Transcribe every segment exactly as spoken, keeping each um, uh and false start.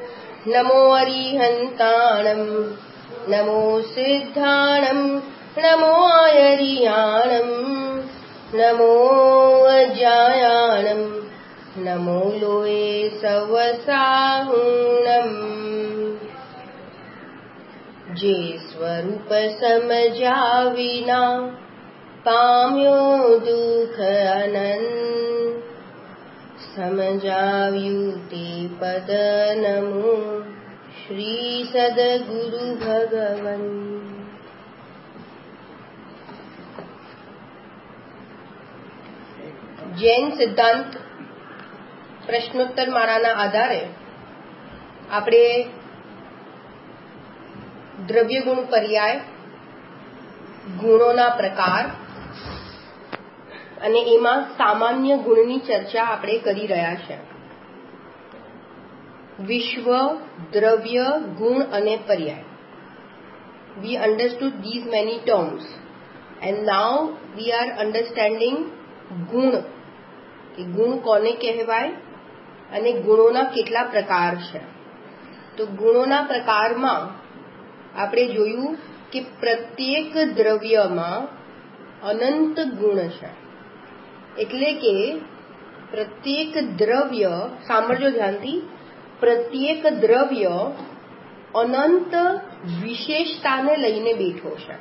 नमो अरिहन्ताणं नमो सिद्धाणं नमो आयरियाणं नमो अजायाणं नमो लोये सवसाहुणम्। जे स्वरूप समजा विना पाम्यो दुख अनंत, समजाव्यु ते पद नमो श्री सद्गुरु भगवन्। जैन सिद्धांत प्रश्नोत्तर माराना आधारे આપણે દ્રવ્ય ગુણ પર્યાય, ગુણોના પ્રકાર અને એમાં સામાન્ય ગુણની ચર્ચા આપણે કરી રહ્યા છે. વિશ્વ, દ્રવ્ય, ગુણ અને પર્યાય. We understood these many terms and now we are understanding ગુણ, કે ગુણ કોને કહેવાય અને ગુણોના કેટલા પ્રકાર છે. તો ગુણોના પ્રકારમાં આપણે જોયું કે પ્રત્યેક દ્રવ્યમાં અનંત ગુણ છે. એટલે કે પ્રત્યેક દ્રવ્ય, સાંભળજો ધ્યાનથી, પ્રત્યેક દ્રવ્ય અનંત વિશેષતાને લઈને બેઠો છે.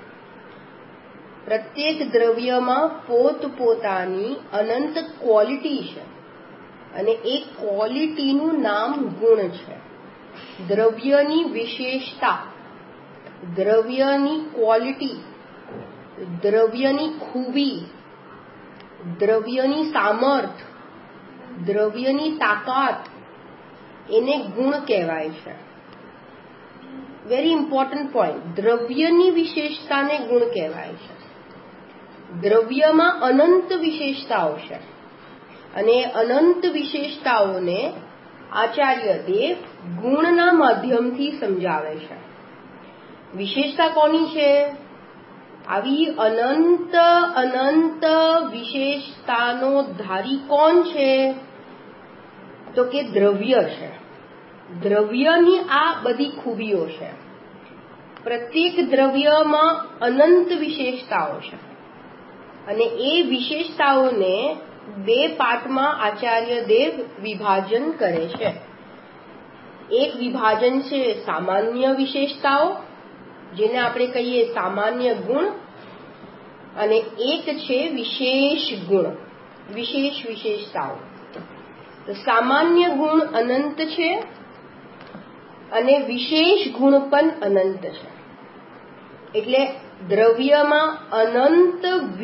પ્રત્યેક દ્રવ્યમાં પોતપોતાની અનંત ક્વોલિટી છે અને એ ક્વોલિટીનું નામ ગુણ છે. દ્રવ્યની વિશેષતા, દ્રવ્યની ક્વોલિટી, દ્રવ્યની ખૂબી, દ્રવ્યની સામર્થ, દ્રવ્યની તાકાત, એને ગુણ કહેવાય છે. વેરી ઇમ્પોર્ટન્ટ પોઈન્ટ, દ્રવ્યની વિશેષતાને ગુણ કહેવાય છે. દ્રવ્યમાં અનંત વિશેષતાઓ છે અને અનંત વિશેષતાઓને આચાર્ય દેવ ગુણના માધ્યમથી સમજાવે છે. વિશેષતા કોની છે? આવી અનંત અનંત વિશેષતાનો ધારી કોણ છે? તો કે દ્રવ્ય છે. દ્રવ્યની આ બધી ખૂબીઓ છે. પ્રત્યેક દ્રવ્યમાં અનંત વિશેષતાઓ છે અને એ વિશેષતાઓને બે પાઠમાં આચાર્ય દેવ વિભાજન કરે છે. એક વિભાજન છે સામાન્ય વિશેષતાઓ, જેને આપણે કહીએ સામાન્ય ગુણ, અને એક છે વિશેષ ગુણ, વિશેષ વિશેષતાઓ. તો સામાન્ય ગુણ અનંત છે અને વિશેષ ગુણ પણ અનંત છે. એટલે દ્રવ્યમાં અનંત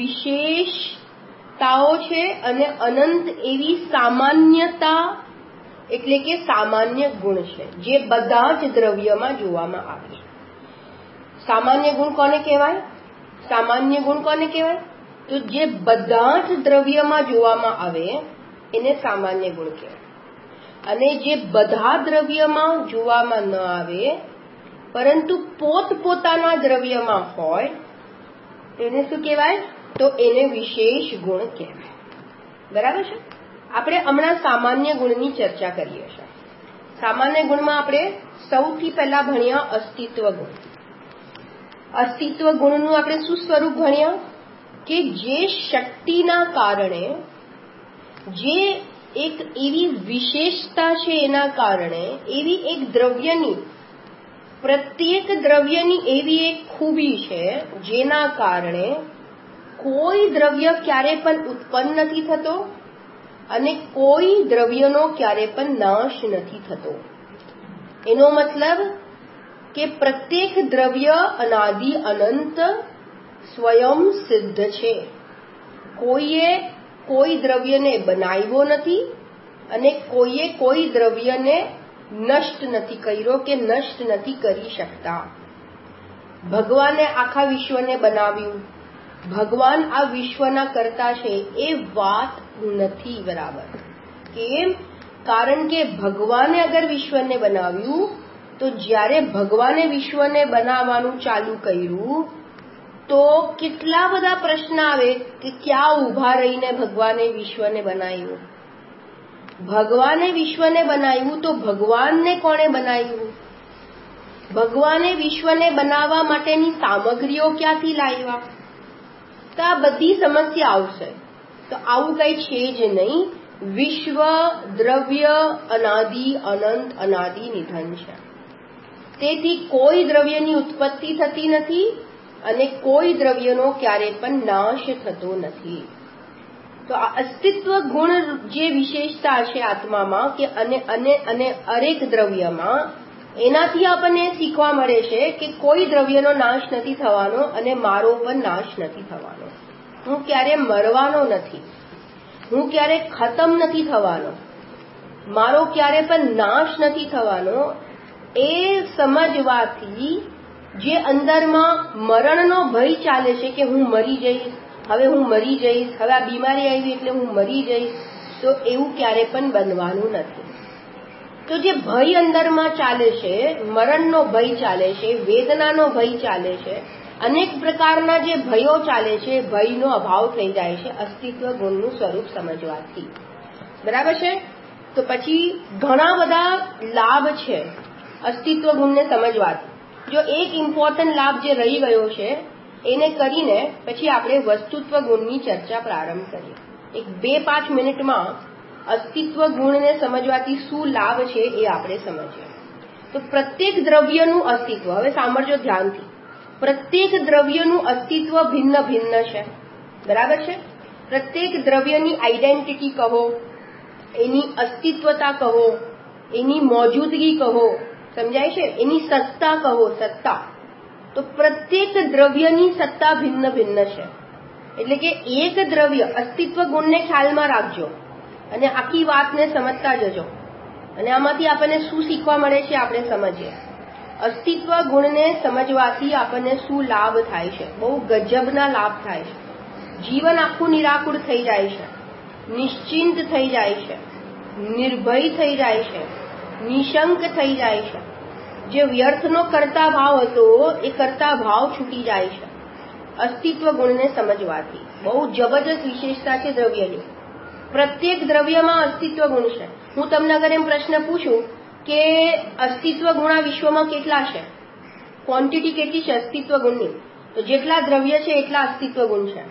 વિશેષતાઓ છે અને અનંત એવી સામાન્યતા, એટલે કે સામાન્ય ગુણ છે, જે બધા જ દ્રવ્યમાં જોવામાં આવે છે. સામાન્ય ગુણ કોને કહેવાય? સામાન્ય ગુણ કોને કહેવાય? તો જે બધા જ દ્રવ્યમાં જોવામાં આવે એને સામાન્ય ગુણ કહેવાય. અને જે બધા દ્રવ્યમાં જોવામાં ન આવે પરંતુ પોતપોતાના દ્રવ્યમાં હોય એને શું કહેવાય? તો એને વિશેષ ગુણ કહેવાય. બરાબર છે? આપણે હમણાં સામાન્ય ગુણની ચર્ચા કરીએ છીએ. સામાન્ય ગુણમાં આપણે સૌથી પહેલા ભણ્યા અસ્તિત્વ ગુણ. અસ્તિત્વ ગુણનું આપણે શું સ્વરૂપ ભણ્યા? કે જે શક્તિના કારણે, જે એક એવી વિશેષતા છે એના કારણે, એવી એક દ્રવ્યની, પ્રત્યેક દ્રવ્યની એવી એક ખૂબી છે જેના કારણે કોઈ દ્રવ્ય ક્યારે પણ ઉત્પન્ન નથી થતો અને કોઈ દ્રવ્યનો ક્યારે પણ નાશ નથી થતો. એનો મતલબ કે પ્રત્યેક દ્રવ્ય અનાદિ અનંત સ્વયં સિદ્ધ છે. કોઈએ કોઈ દ્રવ્યને બનાવ્યો નથી અને કોઈએ કોઈ દ્રવ્યને નષ્ટ નથી કર્યો કે નષ્ટ નથી કરી શકતા. ભગવાને આખા વિશ્વને બનાવ્યું, ભગવાન આ વિશ્વના કરતા છે એ વાત નથી બરાબર. કેમ? કારણ કે ભગવાને અગર વિશ્વને બનાવ્યું તો જ્યારે ભગવાને વિશ્વને બનાવવાનું ચાલુ કર્યું તો કેટલા બધા પ્રશ્ન આવે કે ક્યાં ઊભા રહીને ભગવાને વિશ્વને બનાવ્યું. ભગવાને વિશ્વને બનાવ્યું તો ભગવાનને કોણે બનાવ્યું? ભગવાને વિશ્વને બનાવવા માટેની સામગ્રીઓ ક્યાંથી લાવ્યા? તો આ બધી સમસ્યા આવશે. તો આવું કઈ છે જ નહીં. વિશ્વ દ્રવ્ય અનાદિ અનંત અનાદિ નિધન છે. તેથી કોઈ દ્રવ્યની ઉત્પત્તિ થતી નથી અને કોઈ દ્રવ્યનો ક્યારે પણ નાશ થતો નથી. તો આ અસ્તિત્વ ગુણ જે વિશેષતા છે આત્મામાં કે અને અને અને અનેક દ્રવ્યમાં, એનાથી આપણને શીખવા મળે છે કે કોઈ દ્રવ્યનો નાશ નથી થવાનો અને મારો પણ નાશ નથી થવાનો. હું ક્યારે મરવાનો નથી, હું ક્યારે ખતમ નથી થવાનો, મારો ક્યારે પણ નાશ નથી થવાનો. એ સમજવાથી જે અંદરમાં મરણનો ભય ચાલે છે કે હું મરી જઈશ, હવે હું મરી જઈશ, હવે આ બીમારી આવી એટલે હું મરી જઈશ, તો એવું ક્યારે પણ બનવાનું નથી. તો જે ભય અંદરમાં ચાલે છે, મરણનો ભય ચાલે છે, વેદનાનો ભય ચાલે છે, અનેક પ્રકારના જે ભયો ચાલે છે, ભયનો અભાવ થઈ જાય છે અસ્તિત્વ ગુણનું સ્વરૂપ સમજવાથી. બરાબર છે? તો પછી ઘણા બધા લાભ છે અસ્તિત્વ ગુણને સમજવાથી. જો એક ઇમ્પોર્ટન્ટ લાભ જે રહી ગયો છે એને કરીને પછી આપણે વસ્તુત્વ ગુણની ચર્ચા પ્રારંભ કરીએ. એક બે પાંચ મિનિટમાં અસ્તિત્વ ગુણને સમજવાથી શું લાભ છે એ આપણે સમજીએ. તો પ્રત્યેક દ્રવ્યનું અસ્તિત્વ, હવે સાંભળજો ધ્યાનથી, પ્રત્યેક દ્રવ્યનું અસ્તિત્વ ભિન્ન ભિન્ન છે. બરાબર છે? પ્રત્યેક દ્રવ્યની આઈડેન્ટિટી કહો, એની અસ્તિત્વતા કહો, એની મોજૂદગી કહો, સમજાય છે? એની સત્તા કહો, સત્તા. તો પ્રત્યેક દ્રવ્યની સત્તા ભિન્ન ભિન્ન છે. એટલે કે એક દ્રવ્ય, અસ્તિત્વ ગુણને ખ્યાલમાં રાખજો અને આખી વાતને સમજતા જજો. અને આમાંથી આપણને શું શીખવા મળે છે આપણે સમજીએ. અસ્તિત્વ ગુણને સમજવાથી આપણને શું લાભ થાય છે? બહુ ગજબના લાભ થાય છે. જીવન આખું નિરાકુળ થઈ જાય છે, નિશ્ચિંત થઈ જાય છે, નિર્ભય થઈ જાય છે, નિશંક થઈ જાય છે. જે વ્યર્થનો કરતા ભાવ હતો એ કરતા ભાવ છૂટી જાય છે અસ્તિત્વ ગુણને સમજવાથી. બહુ જબરજસ્ત વિશેષતા છે દ્રવ્યની. પ્રત્યેક દ્રવ્યમાં અસ્તિત્વ ગુણ છે. હું તમને અગર એમ પ્રશ્ન પૂછું કે અસ્તિત્વ ગુણ આ વિશ્વમાં કેટલા છે, ક્વોન્ટિટી કેટલી છે અસ્તિત્વ ગુણની, તો જેટલા દ્રવ્ય છે એટલા અસ્તિત્વ ગુણ છે.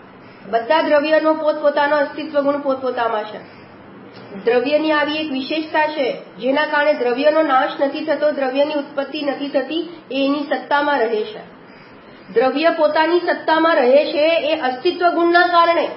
બધા દ્રવ્યનો પોતપોતાનો અસ્તિત્વ ગુણ પોતપોતામાં છે. દ્રવ્યની આવી એક વિશેષતા છે જેના કારણે દ્રવ્યનો નાશ નથી થતો, દ્રવ્યની ઉત્પત્તિ નથી થતી, એ એની સત્તામાં રહે છે. દ્રવ્ય પોતાની સત્તામાં રહે છે એ અસ્તિત્વ ગુણના કારણે.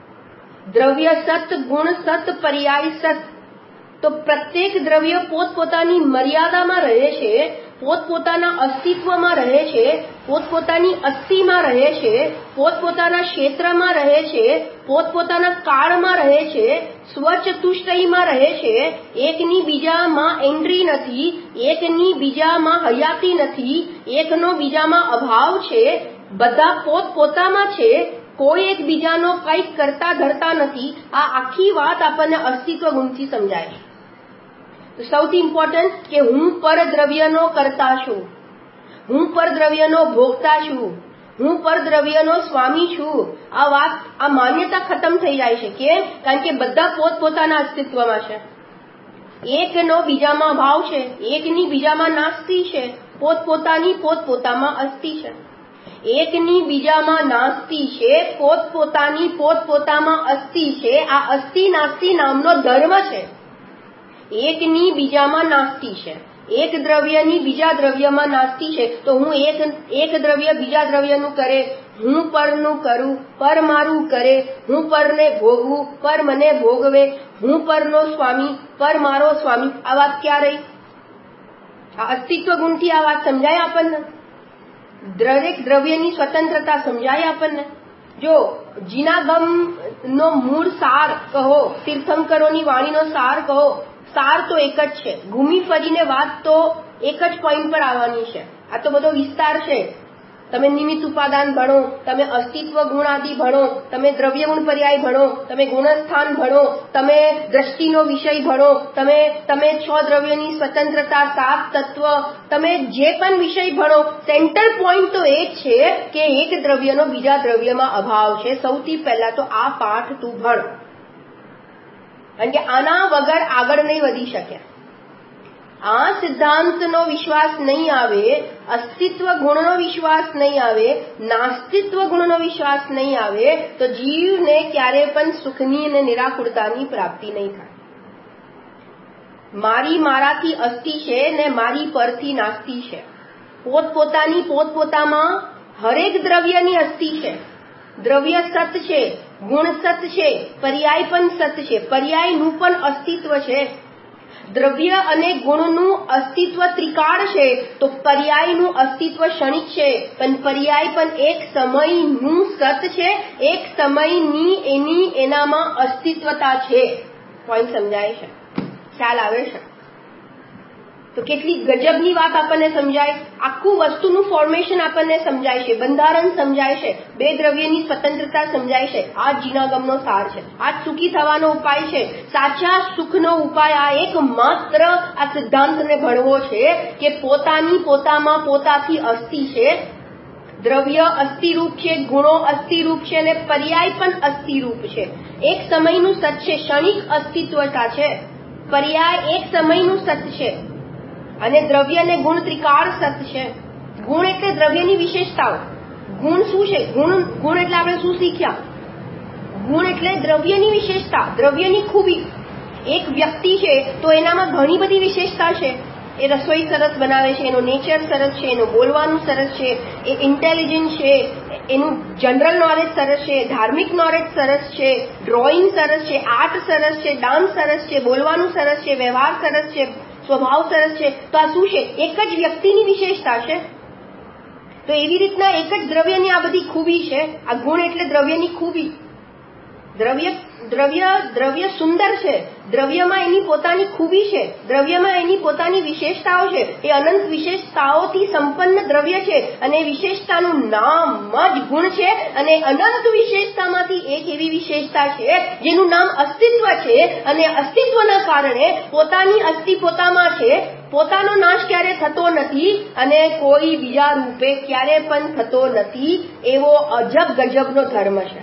દ્રવ્ય સત, ગુણ સત, પર્યાય સત. તો પ્રત્યેક દ્રવ્ય પોતપોતાની મર્યાદામાં રહે છે, પોતપોતાના અસ્તિત્વમાં રહે છે, પોતપોતાની અસ્થિમાં રહે છે, પોતપોતાના ક્ષેત્રમાં રહે છે, પોતપોતાના કાળમાં રહે છે, સ્વચતુષ્ટયમાં રહે છે. એકની બીજામાં એન્ટ્રી નથી, એકની બીજામાં હયાતી નથી, એકનો બીજામાં અભાવ છે. બધા પોતપોતામાં છે, કોઈ એક બીજાનો કંઈક કરતા ધરતા નથી. આ આખી વાત આપણને અસ્તિત્વ ગુણથી સમજાય છે. સૌથી ઇમ્પોર્ટન્ટ કે હું પર દ્રવ્યનો કરતા છું, હું પર દ્રવ્યનો ભોગતા છું, હું પર દ્રવ્યનો સ્વામી છું. આ વાત, આ માન્યતા ખતમ થઈ જાય છે. કેમ? કારણ કે બધા પોતપોતાના અસ્તિત્વમાં છે. એકનો બીજામાં ભાવ છે, એકની બીજામાં નાસ્તિ છે, પોતપોતાની પોતપોતામાં અસ્તિ છે. એકની બીજામાં નાસ્તિ છે, પોતપોતાની પોતપોતામાં અસ્તિ છે. આ અસ્તિ નાસ્તિ નામનો ધર્મ છે. એકની બીજામાં નાસ્તિ છે, એક દ્રવ્યની બીજા દ્રવ્યમાં નાસ્તિ છે. તો હું એક એક દ્રવ્ય બીજા દ્રવ્યનું કરે, હું પરનું કરું, પર મારું કરે, હું પરને ભોગવું, પર મને ભોગવે, હું પરનો સ્વામી, પર મારો સ્વામી. આ વાત ક્યાં રહી? આ અસ્તિત્વ ગુણથી આ વાત સમજાય આપણને. દરેક દ્રવ્યની સ્વતંત્રતા સમજાય આપણને. જો જીનાગમ નો મૂળ સાર કહો, તીર્થંકરોની વાણીનો સાર કહો, સાર તો એક જ છે. ઘૂમી ફરીને વાત તો એક જ પોઈન્ટ પર આવવાની છે. આ તો બધો વિસ્તાર છે. તમે નિમિત્ત ઉપાદાન ભણો, તમે અસ્તિત્વ ગુણ આદિ ભણો, તમે દ્રવ્ય ગુણ પર્યાય ભણો, તમે ગુણસ્થાન ભણો, તમે દ્રષ્ટિનો વિષય ભણો, તમે તમે છ દ્રવ્યની સ્વતંત્રતા, સાત તત્વ, તમે જે પણ વિષય ભણો, સેન્ટર પોઈન્ટ તો એ જ છે કે એક દ્રવ્યનો બીજા દ્રવ્યમાં અભાવ છે. સૌથી પહેલા તો આ પાઠ તું ભણ. કારણ કે આના વગર આગળ નહીં વધી શકે. આ સિદ્ધાંતનો વિશ્વાસ નહીં આવે, અસ્તિત્વ ગુણનો વિશ્વાસ નહીં આવે, નાસ્તિત્વ ગુણનો વિશ્વાસ નહીં આવે તો જીવને ક્યારે પણ સુખની અને નિરાકુરતાની પ્રાપ્તિ નહીં થાય. મારી મારાથી અસ્થિ છે ને મારી પરથી નાસ્તિ છે. પોતપોતાની પોતપોતામાં હરેક દ્રવ્યની અસ્થિ છે. દ્રવ્ય સત છે, ગુણ સત છે, પર્યાય પણ સત છે, પર્યાયનું પણ અસ્તિત્વ છે. દ્રવ્ય અને ગુણનું અસ્તિત્વ ત્રિકાળ છે તો પર્યાયનું અસ્તિત્વ ક્ષણિક છે, પણ પર્યાય પણ એક સમયનું સત છે, એક સમયની એની એનામાં અસ્તિત્વતા છે. પોઈન્ટ સમજાય છે? ખ્યાલ આવે છે? તો કેટલી ગજબની વાત આપણને સમજાય. આખું વસ્તુનું ફોર્મેશન આપણને સમજાય છે, બંધારણ સમજાય છે, બે દ્રવ્યની સ્વતંત્રતા સમજાય છે. આ જીનાગમનો સાર છે. આ સુખી થવાનો ઉપાય છે. સાચા સુખનો ઉપાય આ એક માત્ર આ સિદ્ધાંતને ભણવો છે કે પોતાની પોતામાં પોતાથી અસ્થિ છે. દ્રવ્ય અસ્થિરૂપ છે, ગુણો અસ્થિરૂપ છે અને પર્યાય પણ અસ્થિરૂપ છે. એક સમયનું સત છે, ક્ષણિક અસ્તિત્વતા છે. પર્યાય એક સમયનું સત છે અને દ્રવ્ય અને ગુણ ત્રિકાળ સત છે. ગુણ એટલે દ્રવ્યની વિશેષતાઓ. ગુણ શું છે? ગુણ ગુણ એટલે આપણે શું શીખ્યા? ગુણ એટલે દ્રવ્યની વિશેષતા, દ્રવ્યની ખૂબી. એક વ્યક્તિ છે તો એનામાં ઘણી બધી વિશેષતા છે. એ રસોઈ સરસ બનાવે છે, એનો નેચર સરસ છે, એનું બોલવાનું સરસ છે, એ ઇન્ટેલિજન્ટ છે, એનું જનરલ નોલેજ સરસ છે, ધાર્મિક નોલેજ સરસ છે, ડ્રોઈંગ સરસ છે, આર્ટ સરસ છે, ડાન્સ સરસ છે, બોલવાનું સરસ છે, વ્યવહાર સરસ છે, સ્વભાવ સરસ છે. તો આ શું છે? એક જ વ્યક્તિની વિશેષતા છે. તો એવી રીતના એક જ દ્રવ્યની આ બધી ખૂબી છે. આ ગુણ એટલે દ્રવ્યની ખૂબી. દ્રવ્ય દ્રવ્ય દ્રવ્ય સુંદર છે, દ્રવ્યમાં એની પોતાની ખૂબી છે, દ્રવ્યમાં એની પોતાની વિશેષતાઓ છે. એ અનંત વિશેષતાઓથી સંપન્ન દ્રવ્ય છે અને વિશેષતાનું નામ જ ગુણ છે. અને અનંત વિશેષતામાંથી એક એવી વિશેષતા છે જેનું નામ અસ્તિત્વ છે અને અસ્તિત્વના કારણે પોતાની અસ્થિ પોતામાં છે. પોતાનો નાશ ક્યારે થતો નથી અને કોઈ બીજા રૂપે ક્યારે પણ થતો નથી. એવો અજબ ગજબનો ધર્મ છે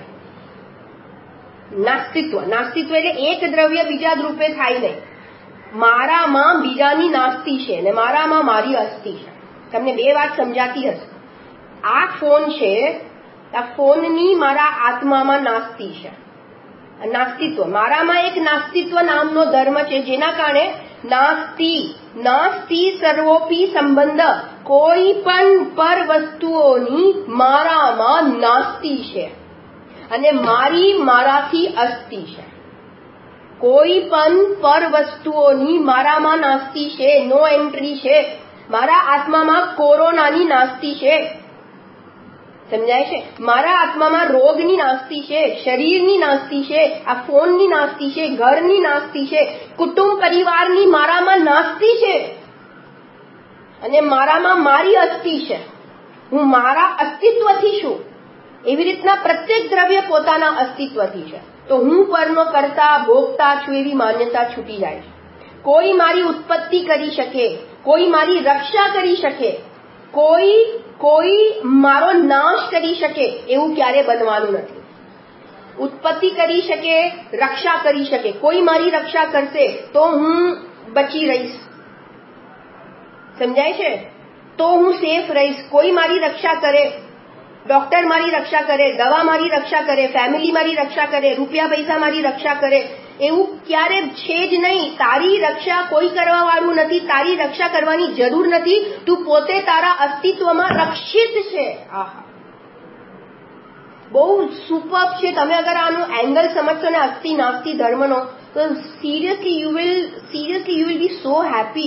નાસ્તિત્વ. નાસ્તિત્વ એટલે એક દ્રવ્ય બીજા રૂપે થાય નહીં. મારામાં બીજાની નાસ્તિ છે ને મારામાં મારી અસ્થિ છે. તમને બે વાત સમજાતી હશે. આ ફોન છે, આ ફોનની મારા આત્મામાં નાસ્તિ છે, નાસ્તિત્વ. મારામાં એક નાસ્તિત્વ નામનો ધર્મ છે જેના કારણે નાસ્તિ નાસ્તિ સર્વોપી સંબંધ, કોઈ પણ પર વસ્તુઓની મારામાં નાસ્તિ છે અને મારી મારાથી અસ્થિ છે. કોઈ પણ પર વસ્તુઓની મારામાં નાસ્તિ છે, નો એન્ટ્રી છે. મારા આત્મામાં કોરોનાની નાસ્તિ છે. સમજાય છે? મારા આત્મામાં રોગની નાસ્તિ છે, શરીરની નાસ્તિ છે, આ ફોનની નાસ્તિ છે, ઘરની નાસ્તિ છે, કુટુંબ પરિવારની મારામાં નાસ્તિ છે અને મારામાં મારી અસ્થિ છે. હું મારા અસ્તિત્વથી છું. એવી રીતના પ્રત્યેક દ્રવ્ય પોતાના અસ્તિત્વથી છે. તો હું પરનો કરતા ભોગતા છું એવી માન્યતા છૂટી જાય છે. કોઈ મારી ઉત્પત્તિ કરી શકે, કોઈ મારી રક્ષા કરી શકે, કોઈ કોઈ મારો નાશ કરી શકે એવું ક્યારે બનવાનું નથી. ઉત્પત્તિ કરી શકે, રક્ષા કરી શકે. કોઈ મારી રક્ષા કરશે તો હું બચી રહીશ. સમજાય છે? તો હું સેફ રહીશ. કોઈ મારી રક્ષા કરે, ડોક્ટર મારી રક્ષા કરે, દવા મારી રક્ષા કરે, ફેમિલી મારી રક્ષા કરે, રૂપિયા પૈસા મારી રક્ષા કરે, એવું ક્યારે છે જ નહીં. તારી રક્ષા કોઈ કરવા વાળું નથી. તારી રક્ષા કરવાની જરૂર નથી. તું પોતે તારા અસ્તિત્વમાં રક્ષિત છે. આહા, બહુ સુપર છે. તમે અગર આનું એંગલ સમજશો ને અસ્થિ નાસ્તિ ધર્મનો, તો seriously you will seriously you will be so happy.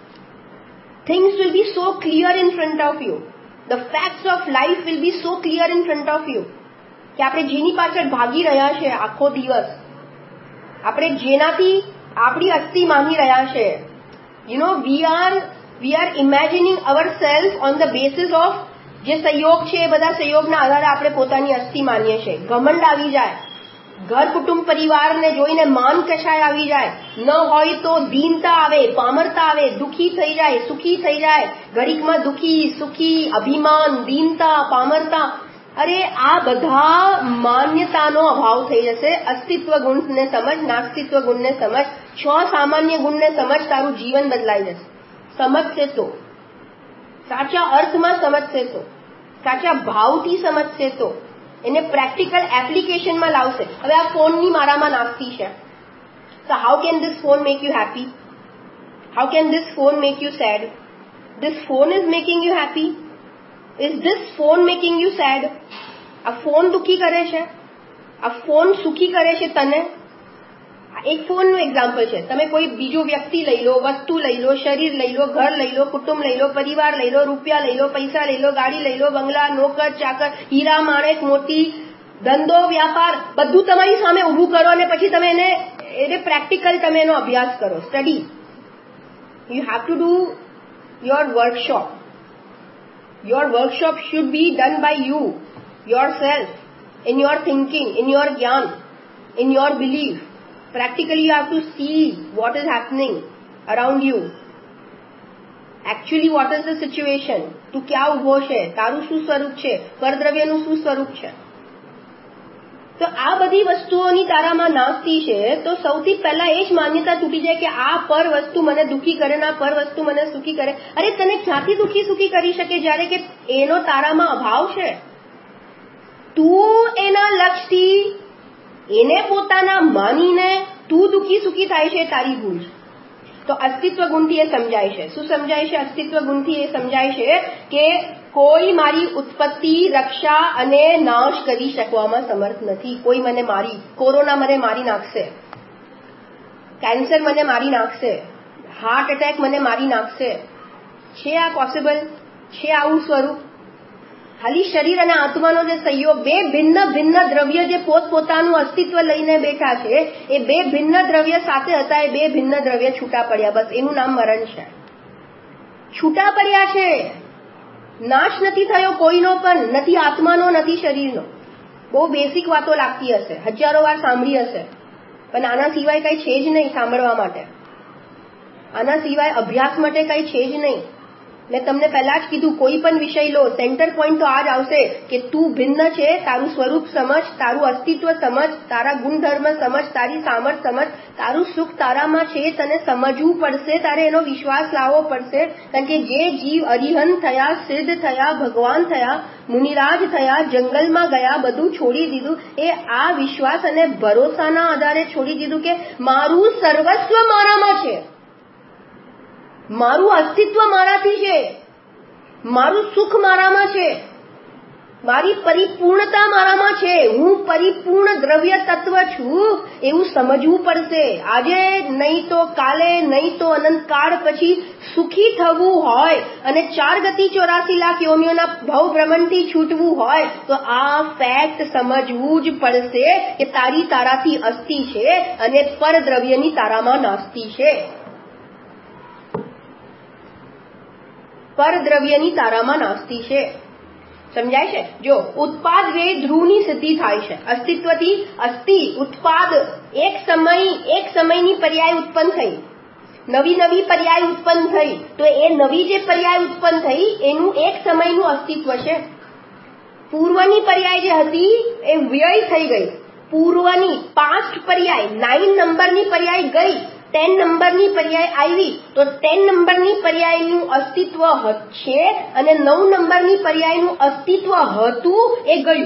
Things will be so clear in front of you. The facts of life will be so clear in front of you. કે આપણે જેની પાછળ ભાગી રહ્યા છે આખો દિવસ, આપણે જેનાથી આપણી અસ્થિ માની રહ્યા છે, you know we are we are imagining our self on the basis of જે સહયોગ છે એ બધા સહયોગના આધારે આપણે પોતાની અસ્થિ માનીએ છીએ. ઘમંડ આવી જાય, ઘર કુટુંબ પરિવારને જોઈને માન કશાય આવી જાય, ન હોય તો દીનતા આવે, પામરતા આવે, દુખી થઈ જાય, સુખી થઈ જાય, ઘડીકમાં દુખી સુખી, અભિમાન, દીનતા, પામરતા, અરે આ બધા માન્યતાનો અભાવ થઈ જશે. અસ્તિત્વ ગુણને સમજ, નાસ્તિત્વ ગુણને સમજ, છ સામાન્ય ગુણને સમજ, તારું જીવન બદલાઈ જશે. સમજશે તો, સાચા અર્થમાં સમજશે તો, સાચા ભાવથી સમજશે તો, એને પ્રેક્ટિકલ એપ્લિકેશનમાં લાવશે. હવે આ ફોનની મારામાં નાસ્તી છે, so how can this phone make you happy? How can this phone make you sad? This phone is making you happy? Is this phone making you sad? આ ફોન દુખી કરે છે, આ ફોન સુખી કરે છે તને? એક ફોનનું એક્ઝામ્પલ છે. તમે કોઈ બીજો વ્યક્તિ લઈ લો, વસ્તુ લઈ લો, શરીર લઈ લો, ઘર લઈ લો, કુટુંબ લઈ લો, પરિવાર લઈ લો, રૂપિયા લઈ લો, પૈસા લઈ લો, ગાડી લઈ લો, બંગલા, નોકર, ચાકર, હીરા, માણેક, મોતી, ધંધો, વ્યાપાર, બધું તમારી સામે ઊભું કરો અને પછી તમે એને એને પ્રેક્ટિકલ તમે એનો અભ્યાસ કરો, study. You have to do your workshop. Your workshop should be done by you, your self, in your thinking, in your જ્ઞાન, in your belief. Practically you have to see what is happening around you. Actually what is the situation? તું ક્યાં ઉભો છે, તારું શું સ્વરૂપ છે, પરદ્રવ્યનું શું સ્વરૂપ છે. તો આ બધી વસ્તુઓની તારામાં નાસ્તી છે. તો સૌથી પહેલા એ જ માન્યતા તૂટી જાય કે આ પર વસ્તુ મને દુઃખી કરે ને આ પર વસ્તુ મને સુખી કરે. અરે તને ક્યાંથી દુઃખી સુખી કરી શકે જ્યારે કે એનો તારામાં અભાવ છે. તું એના લક્ષથી એને પોતાના માનીને તું દુઃખી સુખી થાય છે, તારી ભૂલ છે. તો અસ્તિત્વ ગુણથી એ સમજાય છે. શું સમજાય છે? અસ્તિત્વ ગુણથી એ સમજાય છે કે કોઈ મારી ઉત્પત્તિ, રક્ષા અને નાશ કરી શકવામાં સમર્થ નથી. કોઈ મને મારી, કોરોના મને મારી નાખશે, કેન્સર મને મારી નાખશે, હાર્ટ એટેક મને મારી નાખશે. છે આ પોસિબલ? છે આવું સ્વરૂપ? ખાલી શરીર અને આત્માનો જે સહયોગ, બે ભિન્ન ભિન્ન દ્રવ્ય જે પોતપોતાનું અસ્તિત્વ લઈને બેઠા છે, એ બે ભિન્ન દ્રવ્ય સાથે હતા, એ બે ભિન્ન દ્રવ્ય છૂટા પડ્યા. બસ એનું નામ મરણ છે. છૂટા પડ્યા છે. નાશ નથી થયો કોઈનો પણ, નથી આત્માનો, નથી શરીરનો. બહુ બેસિક વાતો લાગતી હશે, હજારો વાર સાંભળી હશે, પણ આના સિવાય કઈ છે જ નહીં સાંભળવા માટે. આના સિવાય અભ્યાસ માટે કઈ છે જ નહીં. મેં તમને પહેલા જ કીધું, કોઈ પણ વિષય લો, સેન્ટર પોઈન્ટ તો આ જ આવશે કે તું ભિન્ન છે, તારું સ્વરૂપ સમજ, તારું અસ્તિત્વ સમજ, તારા ગુણધર્મ સમજ, તારી સામર્થ્ય સમજ, તારું સુખ તારામાં છે, તને સમજવું પડશે, તારે એનો વિશ્વાસ લાવવો પડશે. કારણ કે જે જીવ અરિહંત થયા, સિદ્ધ થયા, ભગવાન થયા, મુનિરાજ થયા, જંગલમાં ગયા, બધું છોડી દીધું, એ આ વિશ્વાસ અને ભરોસાના આધારે છોડી દીધું કે મારું સર્વસ્વ મારામાં છે, મારું અસ્તિત્વ મારાથી છે, મારું સુખ મારામાં છે, મારી પરિપૂર્ણતા મારામાં છે, હું પરિપૂર્ણ દ્રવ્ય તત્વ છું, એવું સમજવું પડશે. આજે નહીં તો કાલે, નહીં તો અનંતકાળ પછી સુખી થવું હોય અને ચાર ગતિ ચોરાસી લાખ યોનિઓના ભવ ભ્રમણથી છૂટવું હોય તો આ ફેક્ટ સમજવું જ પડશે કે તારી તારાથી અસ્તિ છે અને પરદ્રવ્યની તારામાં નાસ્તી છે. પરદ્રવ્યની તારામાં નાસ્તી છે. સમજાય છે? જો ઉત્પાદ વે ધ્રુવની સિદ્ધિ થાય છે. અસ્તિત્વથી અસ્થિ ઉત્પાદ એક સમય એક સમયની પર્યાય ઉત્પન્ન થઈ, નવી નવી પર્યાય ઉત્પન્ન થઈ, તો એ નવી જે પર્યાય ઉત્પન્ન થઈ એનું એક સમયનું અસ્તિત્વ છે. પૂર્વની પર્યાય જે હતી એ વ્યય થઈ ગઈ. પૂર્વની પાસ્ટ પર્યાય નાઇન નંબરની પર્યાય ગઈ, ટેન નંબરની પર્યાય આવી, તો ટેન નંબરની પર્યાયનું અસ્તિત્વ છે અને નવ નંબરની પર્યાયનું અસ્તિત્વ હતું એ ગયું.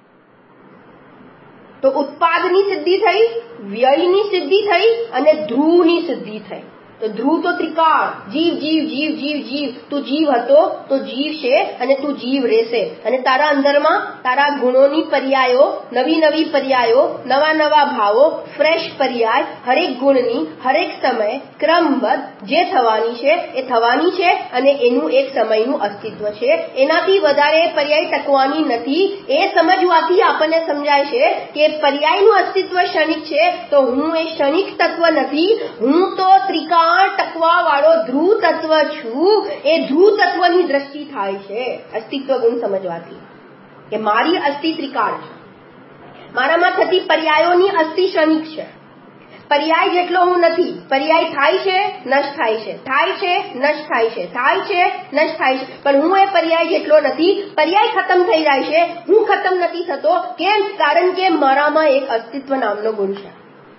તો ઉત્પાદની સિદ્ધિ થઈ, વ્યયની સિદ્ધિ થઈ અને ધ્રુવની સિદ્ધિ થઈ. તો ધ્રુવ તો ત્રિકાળ, જીવ જીવ જીવ જીવ જીવ. તું જીવ હતો તો જીવ છે અને તું જીવ રહેશે. અને તારા અંદરમાં તારા ગુણોની પર્યાયો, નવી નવી પર્યાયો, નવા નવા ભાવો, ફ્રેશ પર્યાય, હરેક ગુણની હરેક સમય ક્રમબદ્ધ જે થવાની છે એ થવાની છે અને એનું એક સમયનું અસ્તિત્વ છે. એનાથી વધારે પર્યાય ટકવાની નથી. એ સમજવાથી આપણને સમજાય છે કે પર્યાયનું અસ્તિત્વ ક્ષણિક છે, તો હું એ ક્ષણિક તત્વ નથી, હું તો ત્રિકાળ ટકવા વાળો ધ્રુવ તત્વ છું. એ ધ્રુવ તત્વની દ્રષ્ટિ થાય છે અસ્તિત્વ ગુણ સમજવાથી કે મારી અસ્થિ ત્રિકાળ છે, મારામાં થતી પર્યાયોની અસ્થિ ક્ષણિક છે, પર્યાય જેટલો હું નથી. પર્યાય થાય છે, નષ્ટ થાય છે, થાય છે, નષ્ટ થાય છે, થાય છે, નષ્ટ થાય છે, પણ હું એ પર્યાય જેટલો નથી. પર્યાય ખતમ થઈ જાય છે, હું ખતમ નથી થતો. કેમ? કારણ કે મારામાં એક અસ્તિત્વ નામનો ગુણ છે.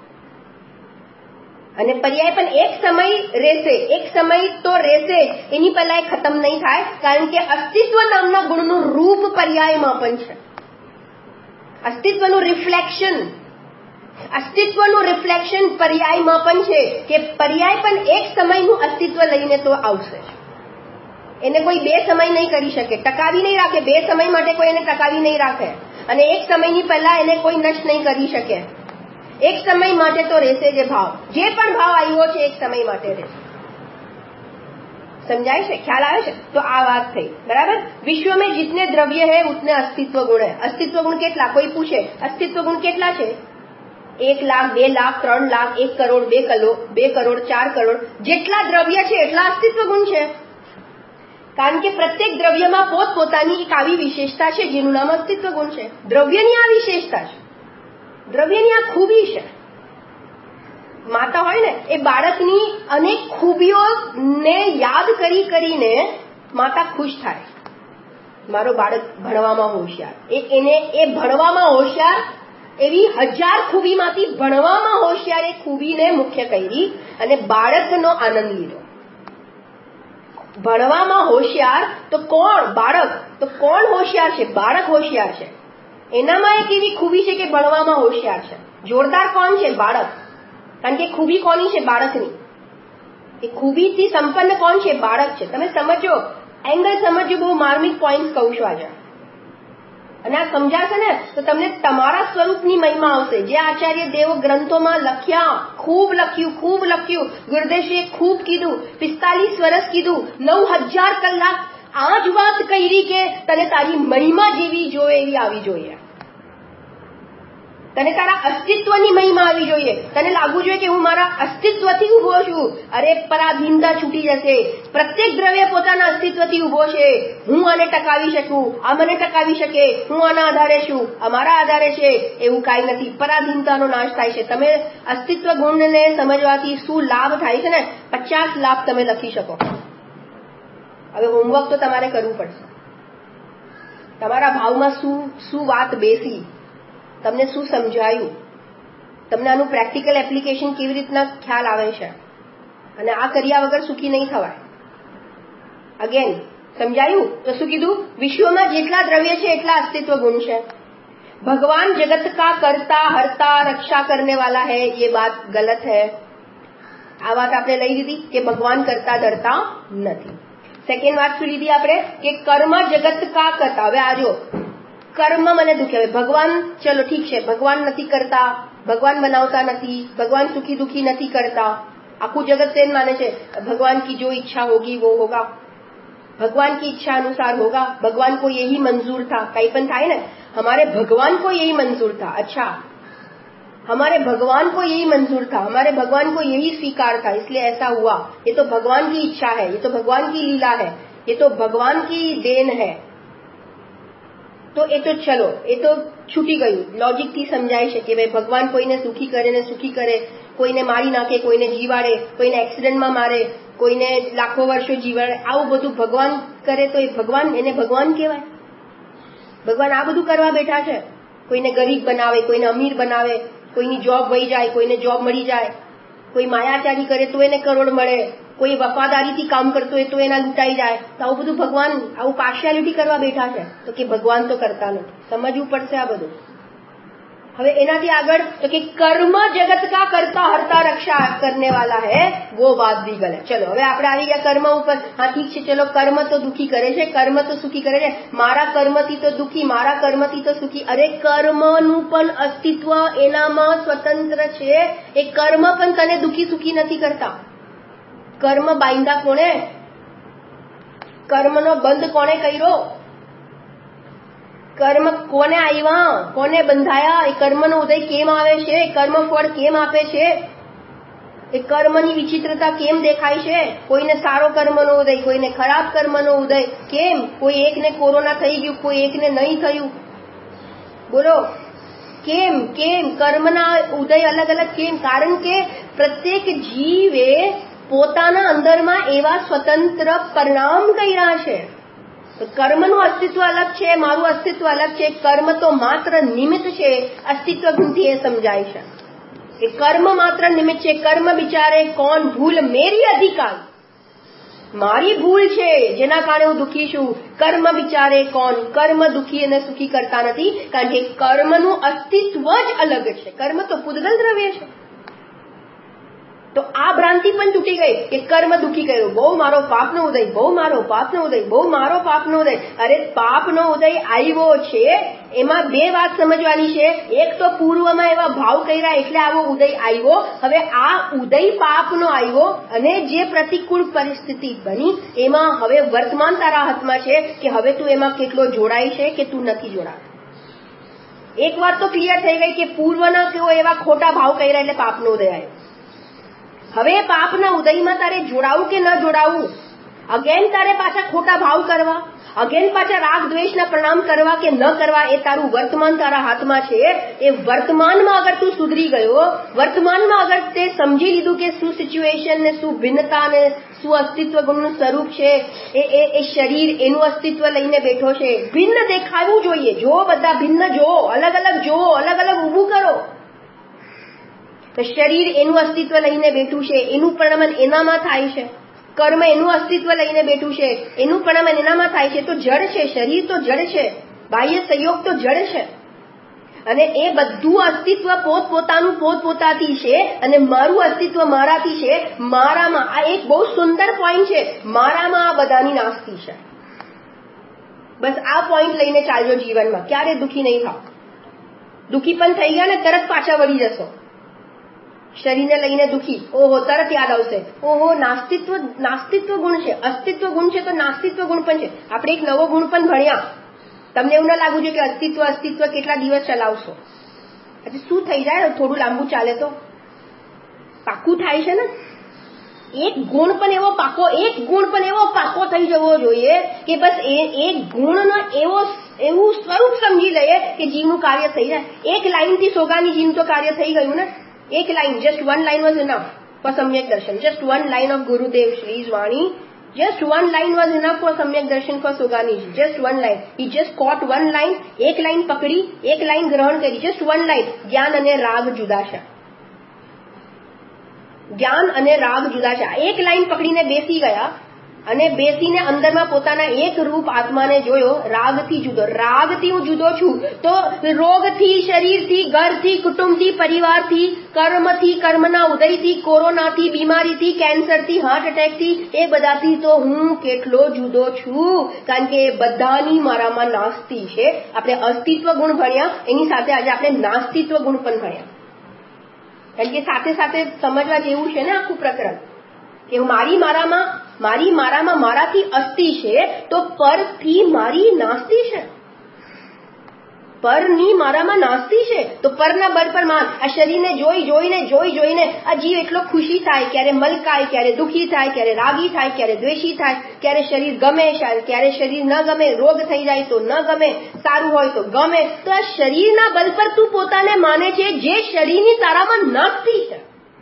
અને પર્યાય પણ એક સમય રહેશે, એક સમય તો રહેશે, એની પહેલા એ ખતમ નહીં થાય, કારણ કે અસ્તિત્વ નામના ગુણનું રૂપ પર્યાયમાં પણ છે. અસ્તિત્વનું રિફ્લેક્શન અસ્તિત્વનું રિફ્લેક્શન પર્યાયમાં પણ છે, કે પર્યાય પણ એક સમયનું અસ્તિત્વ લઈને તો આવશે. એને કોઈ બે સમય નહીં કરી શકે, ટકાવી નહીં રાખે. બે સમય માટે કોઈ એને ટકાવી નહીં રાખે, અને એક સમયની પહેલા એને કોઈ નષ્ટ નહીં કરી શકે. એક સમય માટે તો રહેશે જે ભાવ, જે પણ ભાવ આવ્યો છે એક સમય માટે રહેશે. समझाए છે? ख्याल आवे છે? तो आ बात થઈ. बराबर. विश्व में जितने द्रव्य है उतने अस्तित्व गुण है. अस्तित्व गुण કેટલા? કોઈ પૂછે अस्तित्व गुण કેટલા છે? એક લાખ, બે લાખ, ત્રણ લાખ, એક કરોડ, બે કરોડ, બે કરોડ, ચાર કરોડ, જેટલા દ્રવ્ય છે એટલા અસ્તિત્વ ગુણ છે. કારણ કે પ્રત્યેક દ્રવ્યમાં પોતપોતાની એક આવી વિશેષતા છે જેનું નામ અસ્તિત્વ ગુણ છે. દ્રવ્યની આ વિશેષતા છે, દ્રવ્યની આ ખૂબી છે. માતા હોય ને, એ બાળકની અનેક ખૂબીઓને યાદ કરી કરીને માતા ખુશ થાય. મારો બાળક ભણવામાં હોશિયાર, એ એને એ ભણવામાં હોશિયાર એવી હજાર ખૂબીમાંથી ભણવામાં હોશિયાર એ ખૂબીને મુખ્ય કરી અને બાળકનો આનંદ લીધો. ભણવામાં હોશિયાર તો કોણ? બાળક. તો કોણ હોશિયાર છે? બાળક હોશિયાર છે. એનામાં એક એવી ખૂબી છે કે ભણવામાં હોશિયાર છે. જોરદાર કોણ છે? બાળક. કારણ કે ખૂબી કોની છે? બાળકની. એ ખૂબીથી સંપન્ન કોણ છે? બાળક છે. તમે સમજો, એંગલ સમજો. બહુ માર્મિક પોઈન્ટ કહું છું આજે, અને આ સમજાશે ને તો તમને તમારા સ્વરૂપની મહિમા આવશે. જે આચાર્ય દેવ ગ્રંથોમાં લખ્યા, ખૂબ લખ્યું, ખૂબ લખ્યું, ગુરુદેવજીએ ખૂબ કીધું, પિસ્તાલીસ વર્ષ કીધું, નવ હજાર કલાક આ જ વાત કરી કે તને તારી મહિમા જેવી જોઈએ એવી આવી જોઈએ, તને તારા અસ્તિત્વની મહિમા આવી જોઈએ. તને લાગવું જોઈએ કે હું મારા અસ્તિત્વથી ઉભો છું. અરે પરાધીનતા છૂટી જશે. પ્રત્યેક દ્રવ્ય પોતાના અસ્તિત્વથી ઉભો છે. હું આને ટકાવી શકું, આ મને ટકાવી શકે, હું આના આધારે છું, અમારા આધારે છે, એવું કાંઈ નથી. પરાધીનતાનો નાશ થાય છે. તમે અસ્તિત્વ ગુણને સમજવાથી શું લાભ થાય છે ને, પચાસ લાભ તમે લખી શકો. હવે હોમવર્ક તો તમારે કરવું પડશે. તમારા ભાવમાં શું શું વાત બેસી, તમને શું સમજાયું, તમને આનું પ્રેક્ટિકલ એપ્લિકેશન કેવી રીતના ખ્યાલ આવે છે, અને આ કર્યા વગર સુખી નહીં થવાય. અગેન સમજાયું તો શું કીધું? વિશ્વમાં જેટલા દ્રવ્ય છે એટલા અસ્તિત્વ ગુણ છે. भगवान जगत का करता हरता रक्षा करने वाला है, ये बात गलत है. આ વાત આપણે લઈ લીધી કે ભગવાન કરતા ધરતા નથી. સેકન્ડ વાત શું લીધી આપણે કે કર્મ જગત કા કરતા. હવે આજો કર્મ મને દુખે. હવે ભગવાન, ચલો ઠીક છે, ભગવાન નથી કરતા, ભગવાન બનાવતા નથી, ભગવાન સુખી દુખી નથી કરતા. આખું જગત તેમ માને છે भगवान की जो इच्छा होगी वो होगा, भगवान की इच्छा अनुसार होगा, भगवान को यही मंजूर था. कहीं पण થાય ને, हमारे भगवान को यही मंजूर था. अच्छा, हमारे भगवान को यही मंजूर था, हमारे भगवान को यही स्वीकार था, इसलिए ऐसा हुआ. ये तो भगवान की इच्छा है, ये तो भगवान की लीला है, ये तो भगवान की देन है. तो એ તો ચલો, એ તો છૂટી ગયું. લોજિકથી સમજાય છે કે ભાઈ ભગવાન કોઈને સુખી કરે ને સુખી કરે, કોઈને મારી નાખે, કોઈને જીવાડે, કોઈને એક્સિડન્ટમાં મારે, કોઈને લાખો વર્ષો જીવાડે, આવું બધું ભગવાન કરે તો એ ભગવાન, એને ભગવાન કહેવાય? ભગવાન આ બધું કરવા બેઠા છે. કોઈને ગરીબ બનાવે, કોઈને અમીર બનાવે, કોઈની જોબ વહી જાય, કોઈને જોબ મળી જાય, કોઈ માયાચારી કરે તો એને કરોડ મળે, કોઈ વફાદારીથી કામ કરતો હોય તો એના લૂંટાઈ જાય. તો આવું બધું ભગવાન આવું પાર્શિયાલિટી કરવા બેઠા છે. તો કે ભગવાન તો કરતા નથી. સમજવું પડશે આ બધું. હવે એનાથી આગળ તો કે કર્મ જગત કા કરતા હરતા રક્ષા કરને વાલા હે, वो बात भी गलत. ચલો હવે આપણે આવી ગયા કર્મ ઉપર. હા ઠીક છે, ચલો કર્મ તો દુખી કરે છે, કર્મ તો સુખી કરે છે. મારા કર્મથી તો દુખી, મારા કર્મથી તો સુખી. અરે કર્મનું પણ અસ્તિત્વ એનામાં સ્વતંત્ર છે. એ કર્મ પણ તને દુખી સુખી નથી કરતા. કર્મ બાંધા કોણે? કર્મનો બંધ કોણે કર્યો? કર્મ કોને આવ્યા, કોને બંધાયા? એ કર્મનો ઉદય કેમ આવે છે? કર્મ ફળ કેમ આપે છે? એ કર્મની વિચિત્રતા કેમ દેખાય છે? કોઈને સારો કર્મનો ઉદય, કોઈને ખરાબ કર્મનો ઉદય. કેમ? કોઈ એકને કોરોના થઈ ગયું, કોઈ એકને નહીં થયું. બોલો, કેમ કેમ કર્મના ઉદય અલગ અલગ કેમ? કારણ કે પ્રત્યેક જીવે પોતાના અંદરમાં એવા સ્વતંત્ર પરિણામ કર્યા છે. કર્મનું અસ્તિત્વ અલગ છે, મારું અસ્તિત્વ અલગ છે. કર્મ તો માત્ર નિમિત્ત છે, અસ્તિત્વ ગુણથી એ સમજાય છે કે કર્મ માત્ર નિમિત્ત છે. કર્મ બિચારે કોણ? ભૂલ મેરી અધિકાર, મારી ભૂલ છે જેના કારણે હું દુઃખી છું. કર્મ બિચારે કોણ? કર્મ દુઃખી અને સુખી કરતા નથી, કારણ કે કર્મનું અસ્તિત્વ જ અલગ છે. કર્મ તો પૂતગલ દ્રવ્ય છે. તો આ ભ્રાંતિ પણ તૂટી ગઈ કે કર્મ દુઃખી કર્યું, બહુ મારો પાપનો ઉદય, બહુ મારો પાપનો ઉદય, બહુ મારો પાપનો ઉદય. અરે પાપનો ઉદય આવ્યો છે, એમાં બે વાત સમજવાની છે. એક તો પૂર્વમાં એવા ભાવ કર્યા એટલે આવો ઉદય આવ્યો. હવે આ ઉદય પાપનો આવ્યો અને જે પ્રતિકૂળ પરિસ્થિતિ બની એમાં હવે વર્તમાન તારા હાથમાં છે કે હવે તું એમાં કેટલો જોડાય છે કે તું નથી જોડાય. એક વાત તો ક્લિયર થઈ ગઈ કે પૂર્વના કેવો એવા ખોટા ભાવ કર્યા એટલે પાપનો ઉદય આવ્યો. હવે પાપના ઉદયમાં તારે જોડાવું કે ન જોડાવું, અગેન તારે પાછા ખોટા ભાવ કરવા, અગેન પાછા રાગ દ્વેષના પરિણામ કરવા કે ન કરવા, એ તારું વર્તમાન તારા હાથમાં છે. એ વર્તમાનમાં અગર તું સુધરી ગયો, વર્તમાનમાં અગર તે સમજી લીધું કે શું સિચ્યુએશન ને શું ભિન્નતા ને શું અસ્તિત્વ ગુણનું સ્વરૂપ છે, એ એ શરીર એનું અસ્તિત્વ લઈને બેઠો છે. ભિન્ન દેખાવું જોઈએ, જો બધા ભિન્ન જો, અલગ અલગ જો, અલગ અલગ ઊભું કરો. શરીર એનું અસ્તિત્વ લઈને બેઠું છે, એનું પરિણમન એનામાં થાય છે. કર્મ એનું અસ્તિત્વ લઈને બેઠું છે, એનું પરિણમન એનામાં થાય છે. તો જડ છે, શરીર તો જડ છે, બાહ્ય સંયોગ તો જડ છે. અને એ બધું અસ્તિત્વ પોતપોતાનું પોતપોતાથી છે અને મારું અસ્તિત્વ મારાથી છે. મારામાં આ એક બહુ સુંદર પોઈન્ટ છે, મારામાં આ બધાની નાસ્તી છે. બસ આ પોઈન્ટ લઈને ચાલજો જીવનમાં, ક્યારે દુઃખી નહીં થાવ. દુઃખી પણ થઈ ગયા ને તરત પાછા વળી જશો. શરીરને લઈને દુઃખી, ઓહો તરત યાદ આવશે, ઓહો નાસ્તિત્વ નાસ્તિત્વ ગુણ છે, અસ્તિત્વ ગુણ છે તો નાસ્તિત્વ ગુણ પણ છે. આપણે એક નવો ગુણ પણ ભણ્યા. તમને એવું ના લાગવું જોઈએ કે અસ્તિત્વ અસ્તિત્વ કેટલા દિવસ ચલાવશો. પછી શું થઈ જાય, થોડું લાંબુ ચાલે તો પાકું થાય છે ને. એક ગુણ પણ એવો પાકો, એક ગુણ પણ એવો પાકો થઈ જવો જોઈએ કે બસ એ એક ગુણનો એવો એવું સ્વરૂપ સમજી લઈએ કે જીવનું કાર્ય થઈ જાય. એક લાઈનથી સોગાની જીવનું તો કાર્ય થઈ ગયું ને. એક line, just one line was enough for Samyak Darshan. Just one line of Gurudev Shri's Vani, just one line was enough for Samyak Darshan for Sogani ji. Just one line. He just caught one line, એક line પકડી, એક line ગ્રહણ કરી, just one line. જ્ઞાન અને રાગ જુદા છે. જ્ઞાન અને રાગ જુદા છે. એક લાઈન પકડીને બેસી ગયા અને બેસીને અંદરમાં પોતાના એક રૂપ આત્માને જોયો. રાગથી જુદો, રાગથી હું જુદો છું તો રોગથી, શરીરથી, ઘરથી, કુટુંબથી, પરિવારથી, કર્મથી, કર્મના ઉદયથી, કોરોનાથી, બીમારીથી, કેન્સરથી, હાર્ટ એટેકથી, એ બધાથી તો હું કેટલો જુદો છું. કારણ કે બધાની મારામાં નાસ્તી છે. આપણે અસ્તિત્વ ગુણ ભણ્યા, એની સાથે આજે આપણે નાસ્તિત્વ ગુણ પણ ભણ્યા. કારણ કે સાથે સાથે સમજવા જેવું છે ને આખું પ્રકરણ કે મારી મારામાં મારી મારામાં મારાથી અસ્તિ છે તો પરથી મારી નાસ્તી છે. પરની મારામાં નાસ્તી છે તો પરના બળ પર માન. આ શરીરને જોઈ જોઈને જોઈ જોઈને આ જીવ એટલો ખુશી થાય, ક્યારે મલકાય, ક્યારે દુઃખી થાય, ક્યારે રાગી થાય, ક્યારે દ્વેષી થાય, ક્યારે શરીર ગમે, ક્યારે શરીર ન ગમે, રોગ થઈ જાય તો ન ગમે, સારું હોય તો ગમે. તો આ શરીરના બળ પર તું પોતાને માને છે જે શરીરની તારામાં નાસ્તી છે.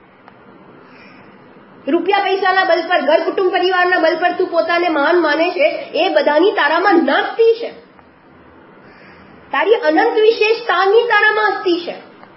રૂપિયા પૈસાના બલ પર, ઘર કુટુંબ પરિવારના બલ પર તું પોતાને મહાન માને છે, એ બધાની તારામાં નાસ્તી છે. તારી અનંત વિશેષતાની તારામાં અસ્તિ છે.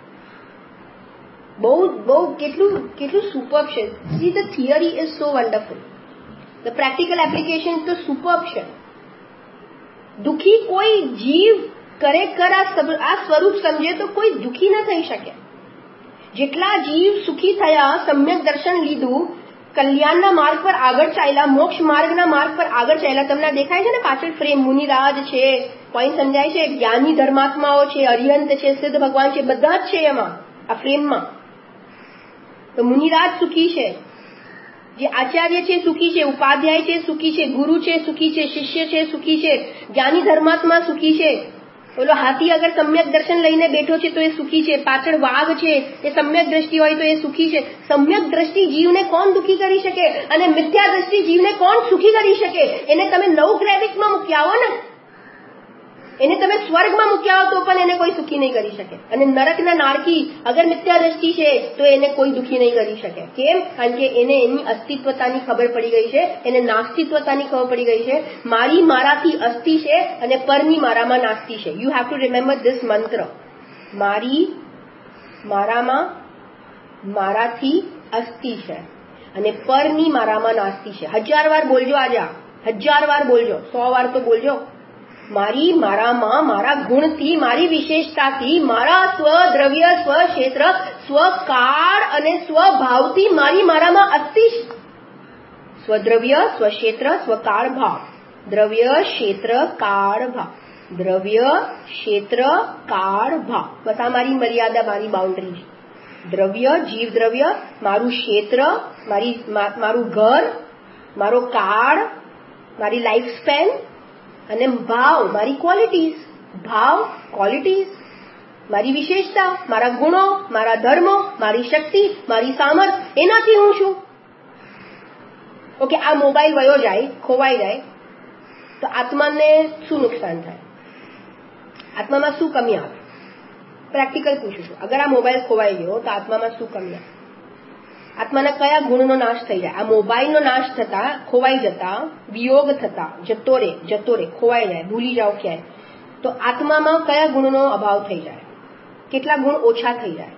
બહુ બહુ કેટલું કેટલું સુપર્બ છે. See the theory is so wonderful, the practical application તો સુપર્બ છે. દુઃખી કોઈ જીવ ખરેખર આ સ્વરૂપ સમજે તો કોઈ દુઃખી ન થઈ શકે. જેટલા જીવ સુખી થયા, સમ્યક દર્શન લીધું, કલ્યાણના માર્ગ પર આગળ ચાલ્યા, મોક્ષ માર્ગના માર્ગ પર આગળ ચાલ્યા. તમને દેખાય છે ને પાછળ ફ્રેમ, મુનિરાજ છે, પોઈન્ટ સમજાય છે, જ્ઞાની ધર્માત્માઓ છે, અરિહંત છે, સિદ્ધ ભગવાન છે, બધા જ છે એમાં આ ફ્રેમમાં. તો મુનિરાજ સુખી છે, જે આચાર્ય છે સુખી છે, ઉપાધ્યાય છે સુખી છે, ગુરુ છે સુખી છે, શિષ્ય છે સુખી છે, જ્ઞાની ધર્માત્મા સુખી છે. બોલો હાથી અગર સમ્યક દર્શન લઈને બેઠો છે તો એ સુખી છે. પાછળ વાઘ છે, એ સમ્યક દ્રષ્ટિ હોય તો એ સુખી છે. સમ્યક દ્રષ્ટિ જીવને કોણ દુઃખી કરી શકે અને મિથ્યા દ્રષ્ટિ જીવને કોણ સુખી કરી શકે? એને તમે નવ ક્રેડિટમાં મૂકી આવો ને. એને તમે સ્વર્ગમાં મૂક્યા હો તો પણ એને કોઈ સુખી નહીં કરી શકે. અને નરકના નારકી અગર મિથ્યા દ્રષ્ટિ છે તો એને કોઈ દુઃખી નહીં કરી શકે. કેમ? કારણ કે એને એની અસ્તિત્વતાની ખબર પડી ગઈ છે, એને નાસ્તિત્વતાની ખબર પડી ગઈ છે. મારી મારાથી અસ્થિ છે અને પરની મારામાં નાસ્તિ છે. You have to remember this mantra. મારી મારામાં મારાથી અસ્થિ છે અને પરની મારામાં નાસ્તિ છે. હજાર વાર બોલજો આજે, હજાર વાર બોલજો, સો વાર તો બોલજો. મારી મારામાં મારા ગુણથી, મારી વિશેષતાથી, મારા સ્વ દ્રવ્ય, સ્વ ક્ષેત્ર, સ્વકાળ અને સ્વભાવથી મારી મારામાં અસ્થિ. સ્વદ્રવ્ય, સ્વક્ષેત્ર, સ્વકાળ ભાવ. દ્રવ્ય, ક્ષેત્ર, કાળ ભાવ. દ્રવ્ય, ક્ષેત્ર, કાળ ભાવ. બસ આ મારી મર્યાદા, મારી બાઉન્ડ્રી છે. દ્રવ્ય, જીવ દ્રવ્ય, મારું ક્ષેત્ર, મારી મારું ઘર, મારો કાળ, મારી લાઈફ સ્પેન, અને ભાવ, મારી ક્વોલિટીઝ. ભાવ, ક્વોલિટીઝ, મારી વિશેષતા, મારા ગુણો, મારા ધર્મો, મારી શક્તિ, મારી સામર્થ, એનાથી હું છું. ઓકે, આ મોબાઈલ વયો જાય, ખોવાઈ જાય તો આત્માને શું નુકસાન થાય? આત્મામાં શું કમી આવે? પ્રેક્ટિકલ પૂછું છું. અગર આ મોબાઈલ ખોવાઈ ગયો તો આત્મામાં શું કમી આવે? આત્માના કયા ગુણનો નાશ થઈ જાય? આ મોબાઈલનો નાશ થતા, ખોવાઈ જતા, વિયોગ થતા, જતો રે જતો રે ખોવાઈ જાય, ભૂલી જાઓ ક્યાંય, તો આત્મામાં કયા ગુણનો અભાવ થઈ જાય? કેટલા ગુણ ઓછા થઈ જાય?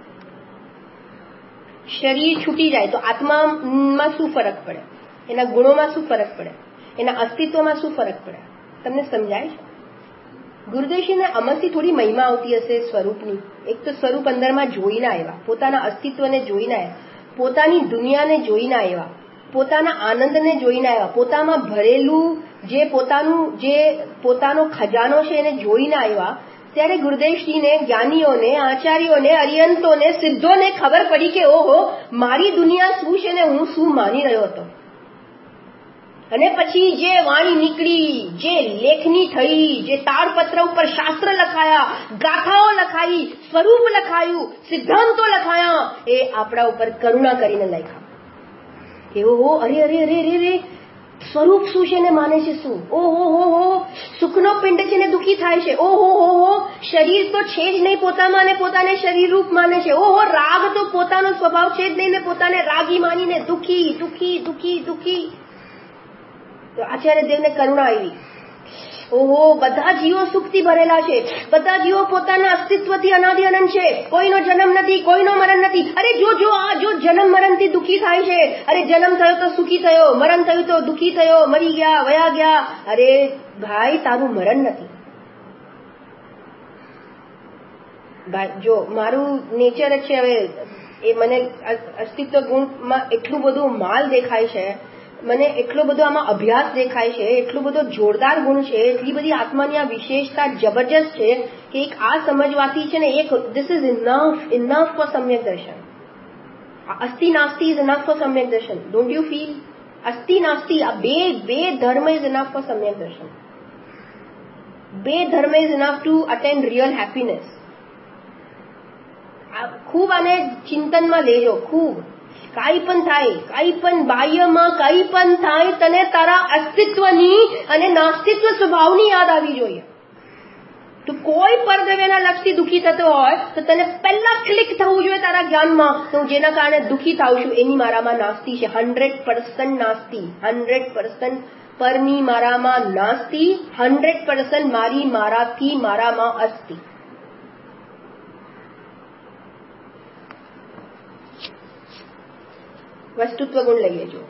શરીર છૂટી જાય તો આત્મામાં શું ફરક પડે? એના ગુણોમાં શું ફરક પડે? એના અસ્તિત્વમાં શું ફરક પડે? તમને સમજાય છે? ગુરુદેવજીને અમરથી થોડી મહિમા આવતી હશે સ્વરૂપની. એક તો સ્વરૂપ અંદરમાં જોઈને આવ્યા, પોતાના અસ્તિત્વને જોઈને આવ્યા, પોતાની દુનિયાને જોઈને આવ્યા, પોતાના આનંદને જોઈને આવ્યા, પોતામાં ભરેલું જે પોતાનું જે પોતાનો ખજાનો છે એને જોઈને આવ્યા. ત્યારે ગુરુદેવજીને, જ્ઞાનીઓને, આચાર્યોને, અરિયંતોને, સિદ્ધોને ખબર પડી કે ઓહો, મારી દુનિયા શું છે ને હું શું માની રહ્યો હતો. અને પછી જે વાણી નીકળી, જે લેખની થઈ, જે તાડપત્ર ઉપર શાસ્ત્ર લખાયા, ગાથાઓ લખાઈ, સ્વરૂપ લખાયું, સિદ્ધાંતો લખાયા, એ આપણા ઉપર કરુણા કરીને લખ્યા કે ઓહો, અરે અરે અરે અરે અરે સ્વરૂપ શું છે ને માને છે શું? ઓહો હો હો, સુખનો પિંડ છે ને દુઃખી થાય છે. ઓહો હો હો, શરીર તો છે જ નહીં પોતામાં ને પોતાને શરીર રૂપ માને છે. ઓહો, રાગ તો પોતાનો સ્વભાવ છે જ નહીં ને પોતાને રાગી માનીને દુઃખી દુઃખી દુઃખી દુઃખી. તો આચાર્ય દેવને કરુણા આવી. ઓહો, બધા જીવો સુખથી ભરેલા છે, બધા જીવો પોતાના અસ્તિત્વથી અનાદિ અનંત છે, કોઈનો જન્મ નથી, કોઈનો મરણ નથી. અરે જો જો આ જો જન્મ મરણથી દુઃખી થાય છે, અરે જન્મ થયો તો સુખી થયો, મરણ થયું તો દુઃખી થયો, મરી ગયા, વયા ગયા. અરે ભાઈ, તારું મરણ નથી. જો મારું નેચર જ છે, હવે એ મને અસ્તિત્વ ગુણમાં એટલું બધું માલ દેખાય છે, મને એટલો બધો આમાં અભ્યાસ દેખાય છે, એટલો બધો જોરદાર ગુણ છે, એટલી બધી આત્માની આ વિશેષતા જબરજસ્ત છે કે એક આ સમજવાથી છે ને, એક this is enough enough for samyak darshan. Asti nasti is enough for samyak darshan. Don't you feel? અસ્થિ નાસ્તિ, આ બે બે dharma is enough for samyak દર્શન. બે dharma is enough to attend real happiness. ખૂબ આને ચિંતનમાં લેજો, ખૂબ. કાંઈ પણ થાય, કાંઈ પણ બાહ્યમાં કાંઈ પણ થાય, તને તારા અસ્તિત્વની અને નાસ્તિત્વ સ્વભાવની યાદ આવી જોઈએ. તો કોઈ પરદ્રવ્યના લક્ષથી દુઃખી થતો હોય તો તને પહેલા ક્લિક થવું જોઈએ તારા જ્ઞાનમાં, તો હું જેના કારણે દુઃખી થાઉં છું એની મારામાં નાસ્તિ છે. હંડ્રેડ પર્સન્ટ નાસ્તિ, હંડ્રેડ પર્સન્ટ પરની મારામાં નાસ્તિ, હંડ્રેડ પર્સન્ટ મારી મારાથી મારામાં અસ્તિ. વસ્તુત્વ ગુણ લઈએ. જો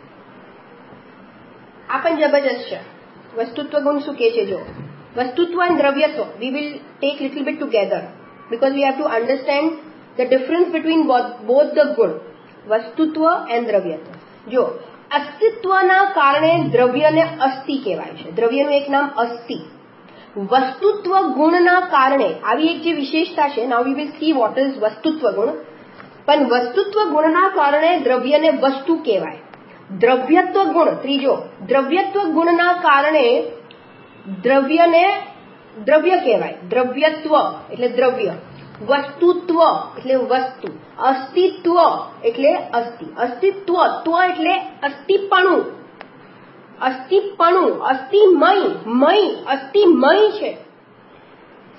આ પણ જબરજસ્ત છે. વસ્તુત્વ ગુણ શું કે છે? જો વસ્તુત્વ અને દ્રવ્યત્વ, we will take little bit together because we have to understand the difference between both the ગુણ, વસ્તુત્વ એન્ડ દ્રવ્યત્વ. જો અસ્તિત્વના કારણે દ્રવ્યને અસ્થિ કહેવાય છે, દ્રવ્યનું એક નામ અસ્થિ. વસ્તુત્વ ગુણના કારણે આવી એક જે વિશેષતા છે, now we will see what is વસ્તુત્વ ગુણ. પણ વસ્તુત્વ ગુણના કારણે દ્રવ્યને વસ્તુ કહેવાય. દ્રવ્યત્વ ગુણ ત્રીજો, દ્રવ્યત્વ ગુણના કારણે દ્રવ્યને દ્રવ્ય કહેવાય. દ્રવ્યત્વ એટલે દ્રવ્ય, વસ્તુત્વ એટલે વસ્તુ, અસ્તિત્વ એટલે અસ્થિ. અસ્તિત્વ ત્વ એટલે અસ્થિપણું, અસ્થિપણું, અસ્થિમય, મય, અસ્થિમય છે.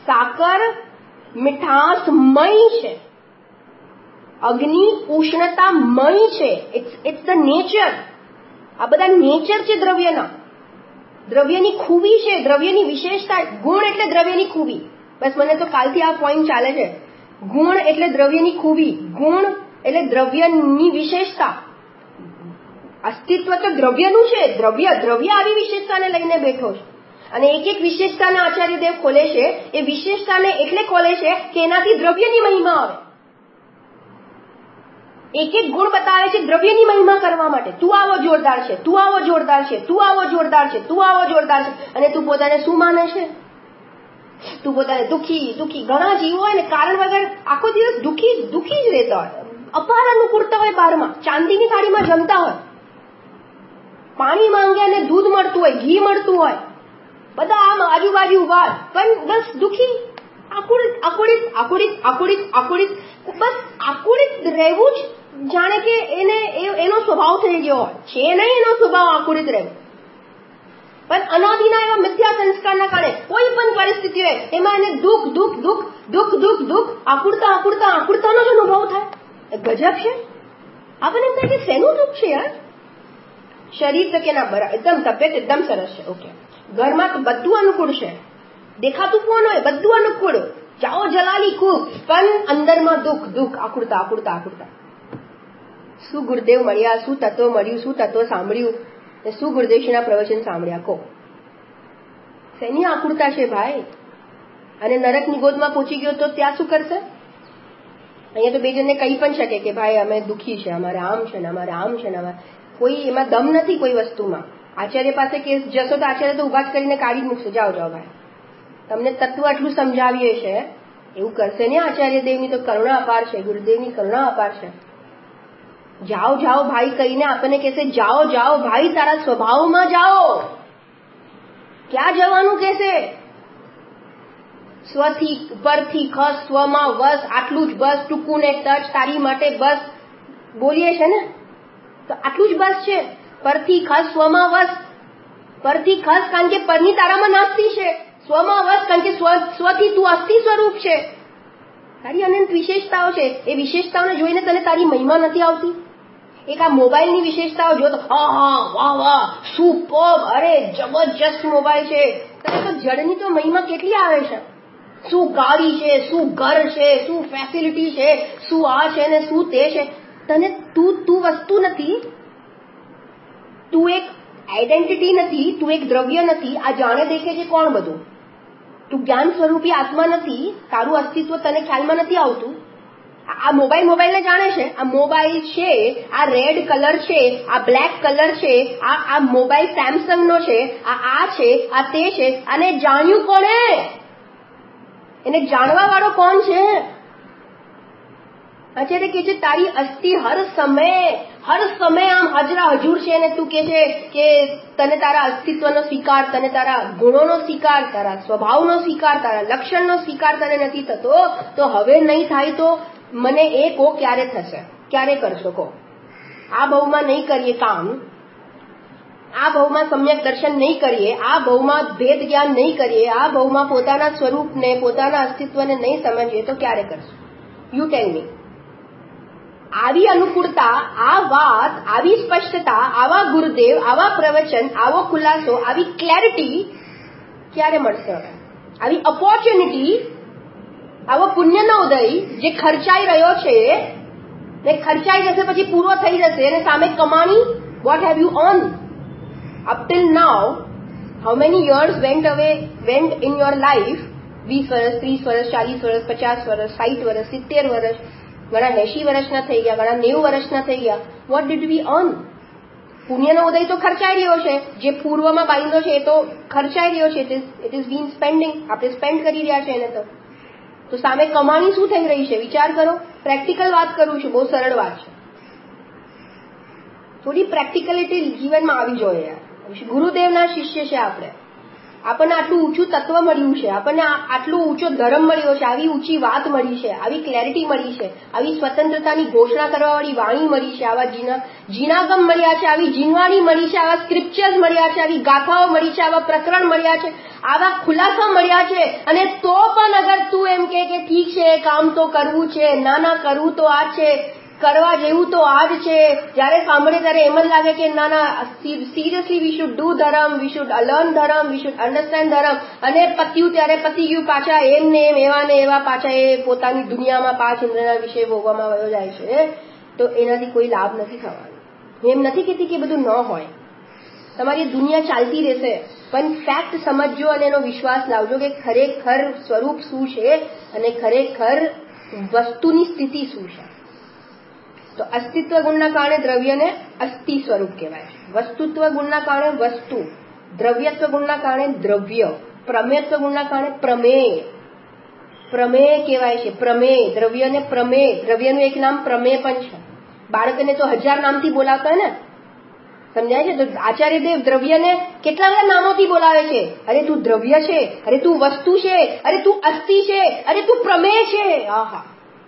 સાકર મીઠાશમય છે, અગ્નિ ઉષ્ણતામય છે. It's it's the nature. આ બધા નેચર છે દ્રવ્યના. દ્રવ્યની ખૂબી છે, દ્રવ્યની વિશેષતા. ગુણ એટલે દ્રવ્યની ખૂબી. બસ મને તો કાલથી આ પોઈન્ટ ચાલે છે. ગુણ એટલે દ્રવ્યની ખૂબી, ગુણ એટલે દ્રવ્યની વિશેષતા. અસ્તિત્વ તો દ્રવ્યનું છે. દ્રવ્ય દ્રવ્ય આવી વિશેષતાને લઈને બેઠો છે. અને એક એક વિશેષતાને આચાર્યદેવ ખોલે છે. એ વિશેષતાને એટલે ખોલે છે કે એનાથી દ્રવ્યની મહિમા આવે. એક એક ગુણ બતાવે છે દ્રવ્યની મહિમા કરવા માટે. તું આવો જોરદાર છે, તું આવો જોરદાર છે, તું આવો જોરદાર છે, તું આવો જોરદાર છે. અને તું પોતાને શું માને છે? તું પોતાને દુઃખી દુઃખી. ઘણા જીવો હોય ને કારણ વગર આખો દિવસ દુઃખી દુઃખી જ રહેતા હોય. અપાર અનુકૂળતા હોય, બારમાં ચાંદીની થાળીમાં જમતા હોય, પાણી માંગે અને દૂધ મળતું હોય, ઘી મળતું હોય, બધા આમ આજુબાજુ ઉભા, પણ બસ દુઃખી, આકુળિત આકુળિત આકુળિત આકુળિત આકુળિત. બસ આકુળિત રહેવું જ જાણે કે એને એનો સ્વભાવ થઈ ગયો હોય છે. નહીં એનો સ્વભાવ આકુળિત રહેવો, પણ અનાદિના એવા મિથ્યા સંસ્કારના કારણે કોઈ પણ પરિસ્થિતિ હોય એમાં એને દુઃખ દુઃખ દુઃખ દુઃખ દુઃખ દુઃખ આકુળતા આકુળતા આકુળતાનો જ અનુભવ થાય. ગજબ છે. આપણને એમ થાય કે શેનું દુઃખ છે યાર? શરીર તો કે ના બરાબર, એકદમ તબિયત એકદમ સરસ છે, ઓકે, ઘરમાં તો બધું અનુકૂળ છે, દેખાતું કોણ હોય બધું અનુકૂળ, જાઓ જલાલી ખૂબ, પણ અંદરમાં દુઃખ દુઃખ આકુળતા આકુળતા આકુળતા. શું ગુરુદેવ મળ્યા, શું તત્વ મળ્યું, શું તત્વ સાંભળ્યું, શું ગુરુદેવશ્રીના પ્રવચન સાંભળ્યા? કો શેની આકુળતા છે ભાઈ? અને નરકની ગોદમાં પહોંચી ગયો તો ત્યાં શું કરશે? અહીંયા તો બે જણને કહી પણ શકે કે ભાઈ અમે દુઃખી છે, અમારે આમ છે ને અમારે આમ છે ને અમારે. કોઈ એમાં દમ નથી કોઈ વસ્તુમાં. આચાર્ય પાસે કેસ જશો તો આચાર્ય તો ઉભા જ કરીને કાઢી જ મૂકશે, જાઓ જાઓ ભાઈ, તમને તત્વ આટલું સમજાવીએ છે. એવું કરશે ને આચાર્ય દેવની તો કરુણા અપાર છે, ગુરુદેવની કરુણા અપાર છે. જાઓ જાઓ ભાઈ કહીને આપણને કહેશે જાઓ જાઓ ભાઈ, તારા સ્વભાવમાં જાઓ. ક્યાં જવાનું કહેશે? સ્વથી પરથી ખસ, સ્વમાં વસ, આટલું જ બસ. ટૂંકું ને ટચ તારી માટે બસ બોલીએ છે ને, તો આટલું જ બસ છે. પરથી ખસ, સ્વમાં વસ. પરથી ખસ કારણ કે પરની તારામાં નાસ્તી છે. સ્વમાં વસ કારણ કે સ્વથી તું અસ્થિ સ્વરૂપ છે. તારી અનંત વિશેષતાઓ છે. એ વિશેષતાઓને જોઈને તને તારી મહિમા નથી આવતી? એક આ મોબાઈલની વિશેષતાઓ જો તો હા હા વાહ વાહ સુપર, અરે જબરજસ્ત મોબાઈલ છે. તને તો જડની તો મહિમા કેટલી આવે છે. શું ગાડી છે, શું ઘર છે, શું ફેસિલિટી છે, શું આ છે ને શું તે છે. તને તું તું વસ્તુ નથી, તું એક આઈડેન્ટિટી નથી, તું એક દ્રવ્ય નથી. આ જાણે દેખે છે કોણ બધું? તું જ્ઞાન સ્વરૂપી આત્મા નથી. તારું અસ્તિત્વ તને ખ્યાલમાં નથી આવતું. આ મોબાઈલ મોબાઈલને જાણે છે. આ મોબાઈલ છે, આ રેડ કલર છે, આ બ્લેક કલર છે, આ આ મોબાઈલ સેમસંગનો છે, આ આ છે, આ તે છે. અને જાણ્યું કોણે? એને જાણવા વાળો કોણ છે? અત્યારે કે છે તારી અસ્થિ હર સમય હર સમય આમ હાજરા હજુર છે. અને તું કે છે કે તને તારા અસ્તિત્વનો સ્વીકાર, તને તારા ગુણોનો સ્વીકાર, તારા સ્વભાવનો સ્વીકાર, તારા લક્ષણનો સ્વીકાર તને નથી થતો. તો હવે નહીં થાય તો મને એ કહો ક્યારે થશે? ક્યારે કરશો કહો? આ ભાવમાં નહીં કરીએ કામ, આ ભાવમાં સમ્યક દર્શન નહીં કરીએ, આ ભાવમાં ભેદ જ્ઞાન નહીં કરીએ, આ ભાવમાં પોતાના સ્વરૂપને પોતાના અસ્તિત્વને નહીં સમજીએ તો ક્યારે કરશું? You tell me. આવી અનુકૂળતા, આ વાત, આવી સ્પષ્ટતા, આવા ગુરુદેવ, આવા પ્રવચન, આવો ખુલાસો, આવી ક્લેરિટી ક્યારે મળશે? હવે આવી ઓપોર્ચ્યુનિટી, આવો પુણ્યનો ઉદય જે ખર્ચાઈ રહ્યો છે ને ખર્ચાઈ જશે પછી પૂરો થઈ જશે અને સામે કમાણી. What have you earn up till now? How many years went away went in your life? વીસ વર્ષ, ત્રીસ વર્ષ, ચાલીસ વર્ષ, પચાસ વર્ષ, સાઠ વર્ષ, સિત્તેર વર્ષ, ઘણા એસી વર્ષના થઈ ગયા, ઘણા નેવું વર્ષના થઈ ગયા. What did we earn? પુણ્યનો ઉદય તો ખર્ચાઈ રહ્યો છે, જે પૂર્વમાં બાંધ્યો છે એ તો ખર્ચાઈ રહ્યો છે. It is been spending. આપણે સ્પેન્ડ કરી રહ્યા છે એને. તો તો સામે કમાણી શું થઈ રહી છે? વિચાર કરો. પ્રેક્ટિકલ વાત કરું છું, બહુ સરળ વાત છે. થોડી પ્રેક્ટિકલિટી જીવનમાં આવી જોઈએ. ગુરુદેવના શિષ્ય છે આપણે. આપણને આટલું ઊંચું તત્વ મળ્યું છે, આપણને આટલો ઊંચો ધર્મ મળ્યો છે, આવી ઊંચી વાત મળી છે, આવી ક્લેરિટી મળી છે, આવી સ્વતંત્રતાની ઘોષણા કરવાવાળી વાણી મળી છે, આવા જીના જીનાગમ મળ્યા છે, આવી જીનવાણી મળી છે, આવા સ્ક્રિપ્ચર્સ મળ્યા છે, આવી ગાથાઓ મળી છે, આવા પ્રકરણ મળ્યા છે, આવા ખુલાસા મળ્યા છે, અને તો પણ અગર તું એમ કે ઠીક છે કામ તો કરવું છે, ના ના કરવું તો આ છે, કરવા જેવું તો આ જ છે, જ્યારે સાંભળે ત્યારે એમ જ લાગે કે ના ના સિરિયસલી વી શુડ ડુ ધર્મ, વી શુડ લર્ન ધર્મ, વી શુડ અન્ડરસ્ટેન્ડ ધર્મ, અને પત્યું ત્યારે પતી ગયું, પાછા એમ ને એમ એવા ને એવા પાછા એ પોતાની દુનિયામાં પાંચ ઇન્દ્રના વિષય ભોગવામાં વયો જાય છે, તો એનાથી કોઈ લાભ નથી થવાનો. હું એમ નથી કહેતી કે બધું ન હોય, તમારી દુનિયા ચાલતી રહેશે, પણ ફેક્ટ સમજજો અને એનો વિશ્વાસ લાવજો કે ખરેખર સ્વરૂપ શું છે અને ખરેખર વસ્તુની સ્થિતિ શું છે. તો અસ્તિત્વ ગુણના કારણે દ્રવ્યને અસ્થિ સ્વરૂપ કહેવાય છે, વસ્તુત્વ ગુણના કારણે વસ્તુ, દ્રવ્યત્વ ગુણના કારણે દ્રવ્ય, પ્રમેયત્વ ગુણના કારણે પ્રમેય, પ્રમેય કહેવાય છે, પ્રમેય, દ્રવ્યને પ્રમેય, દ્રવ્યનું એક નામ પ્રમેય પણ છે. બાળકને તો હજાર નામથી બોલાવતા ને, સમજાય છે? તો આચાર્ય દેવ દ્રવ્યને કેટલા બધા નામોથી બોલાવે છે. અરે તું દ્રવ્ય છે, અરે તું વસ્તુ છે, અરે તું અસ્થિ છે, અરે તું પ્રમેય છે. આહા,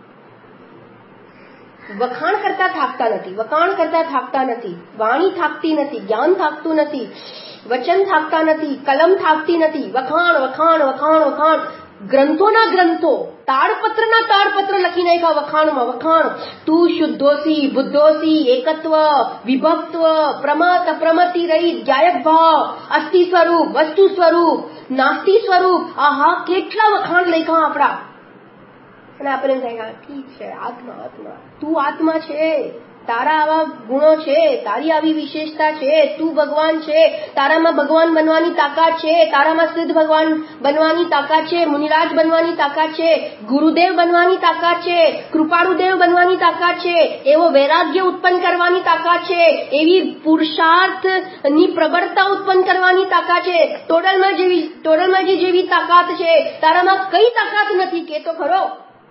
વખાણ કરતા થાકતા નથી, વખાણ કરતા થાકતા નથી, વાણી થાકતી નથી, જ્ઞાન થાકતું નથી, વચન થાકતા નથી, કલમ થાકતી નથી, વખાણ વખાણ વખાણ વખાણ, ગ્રંથોના ગ્રંથો, તાડપત્રના તાડપત્ર લખી નાખ્યા વખાણમાં વખાણ. તું શુદ્ધોસી, બુદ્ધોસી, એકત્વ, વિભક્ત્વ, પ્રમત, અપ્રમતિ રહિત, ગાયક ભાવ, અસ્થિ સ્વરૂપ, વસ્તુ સ્વરૂપ, નાસ્તિ સ્વરૂપ. આહા, કેટલા વખાણ લખ્યા આપણા. અને આપણે થાય ઠીક છે, આત્મા આત્મા, તું આત્મા છે, તારા આવા ગુણો છે, તારી આવી વિશેષતા છે, તું ભગવાન છે, તારામાં ભગવાન બનવાની તાકાત છે, તારામાં સિદ્ધ ભગવાન બનવાની તાકાત છે, મુનિરાજ બનવાની તાકાત છે, ગુરુદેવ બનવાની તાકાત છે, કૃપાળુદેવ બનવાની તાકાત છે, એવો વૈરાગ્ય ઉત્પન્ન કરવાની તાકાત છે, એવી પુરુષાર્થની પ્રબળતા ઉત્પન્ન કરવાની તાકાત છે, ટોડલમાં જેવી ટોડલમાં જેવી તાકાત છે, તારામાં કઈ તાકાત નથી કે તો ખરો.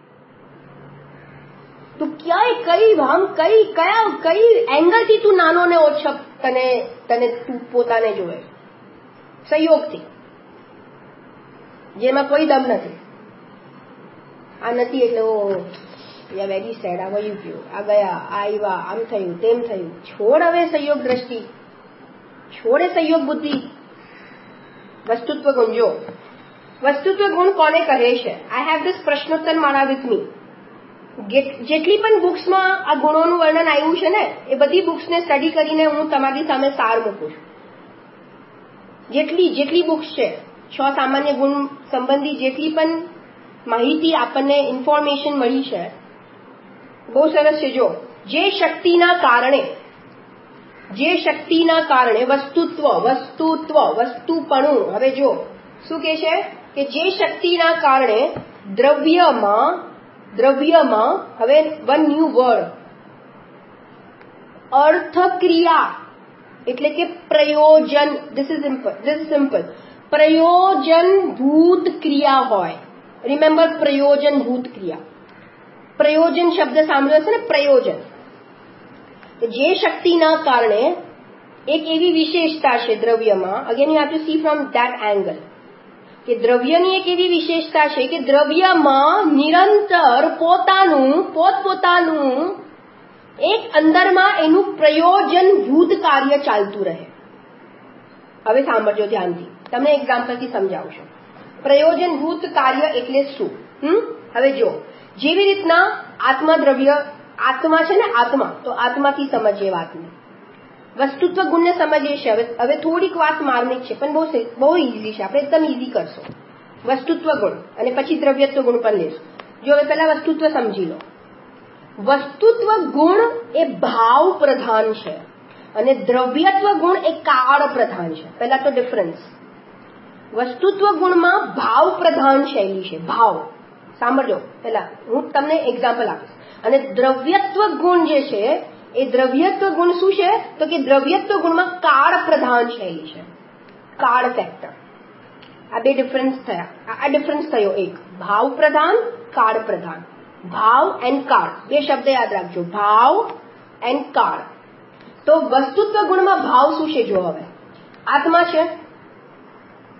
તું ક્યાંય કઈ આમ કઈ કયા કઈ એંગલથી તું નાનો ને ઓછો તને તને તું પોતાને જોવે, સંયોગથી, જેમાં કોઈ દમ નથી. આ નથી એટલે ઓ વેરી સેડ, આ વયું ગયું, આ ગયા, આ આવ્યા, આમ થયું, તેમ થયું. છોડ હવે સંયોગ દ્રષ્ટિ, છોડે સંયોગ બુદ્ધિ, વસ્તુત્વ ગુણ. જો વસ્તુત્વ ગુણ કોને કહે છે? આઈ હેવ ધીસ પ્રશ્નોત્તર મારા વિથ મી. જેટલી પણ બુક્સમાં આ ગુણોનું વર્ણન આવ્યું છે ને, એ બધી બુક્સને સ્ટડી કરીને હું તમારી સામે સાર મૂકું છું. જેટલી જેટલી બુક્સ છે, છ સામાન્ય ગુણ સંબંધી જેટલી પણ માહિતી આપણને ઇન્ફોર્મેશન મળી છે, બહુ સરસ છે. જો જે શક્તિના કારણે જે શક્તિના કારણે વસ્તુત્વ વસ્તુત્વ વસ્તુપણું, હવે જો શું કે છે કે જે શક્તિના કારણે દ્રવ્યમાં દ્રવ્યમાં હવે વન ન્યુ વર્ડ, અર્થક્રિયા એટલે કે પ્રયોજન. This is simple, this is simple. પ્રયોજનભૂત ક્રિયા હોય. રિમેમ્બર, પ્રયોજનભૂત ક્રિયા. પ્રયોજન શબ્દ સાંભળ્યો છે ને, પ્રયોજન. જે શક્તિના કારણે એક એવી વિશેષતા છે દ્રવ્યમાં, again you have to see from that angle, કે દ્રવ્યની એક એવી વિશેષતા છે કે દ્રવ્યમાં નિરંતર પોતાનું પોતપોતાનું એક અંદરમાં એનું પ્રયોજનભૂત કાર્ય ચાલતું રહે. હવે સાંભળજો ધ્યાનથી, તમને એક્ઝામ્પલથી સમજાવું છું. પ્રયોજનભૂત કાર્ય એટલે શું? હમ હવે જો, જેવી રીતના આત્મા દ્રવ્ય, આત્મા છે ને, આત્મા, તો આત્માથી સમજીએ વાતને. વસ્તુત્વ ગુણને સમજીએ છે. હવે હવે થોડીક વાત માર્મિક છે, પણ બહુ બહુ ઈઝી છે, આપણે એકદમ ઈઝી કરશો. વસ્તુત્વ ગુણ અને પછી દ્રવ્યત્વ ગુણ પણ લેશું. જો હવે પહેલા વસ્તુત્વ સમજી લો. વસ્તુત્વ ગુણ એ ભાવ પ્રધાન છે અને દ્રવ્યત્વ ગુણ એ કાળ પ્રધાન છે. પહેલા તો ડિફરન્સ. વસ્તુત્વ ગુણમાં ભાવ પ્રધાન શૈલી છે, ભાવ. સાંભળજો, પહેલા હું તમને એક્ઝામ્પલ આપીશ. અને દ્રવ્યત્વ ગુણ જે છે, એ દ્રવ્યત્વ ગુણ શું છે? તો કે દ્રવ્યત્વ ગુણમાં કાળ પ્રધાન શૈલી છે, કાળ ફેક્ટર. આ બે ડિફરન્સ થયા. આ ડિફરન્સ થયો એક, ભાવ પ્રધાન, કાળ પ્રધાન. ભાવ એન્ડ કાળ, બે શબ્દ યાદ રાખજો, ભાવ એન્ડ કાળ. તો વસ્તુત્વ ગુણમાં ભાવ શું છે? જો હવે આત્મા છે,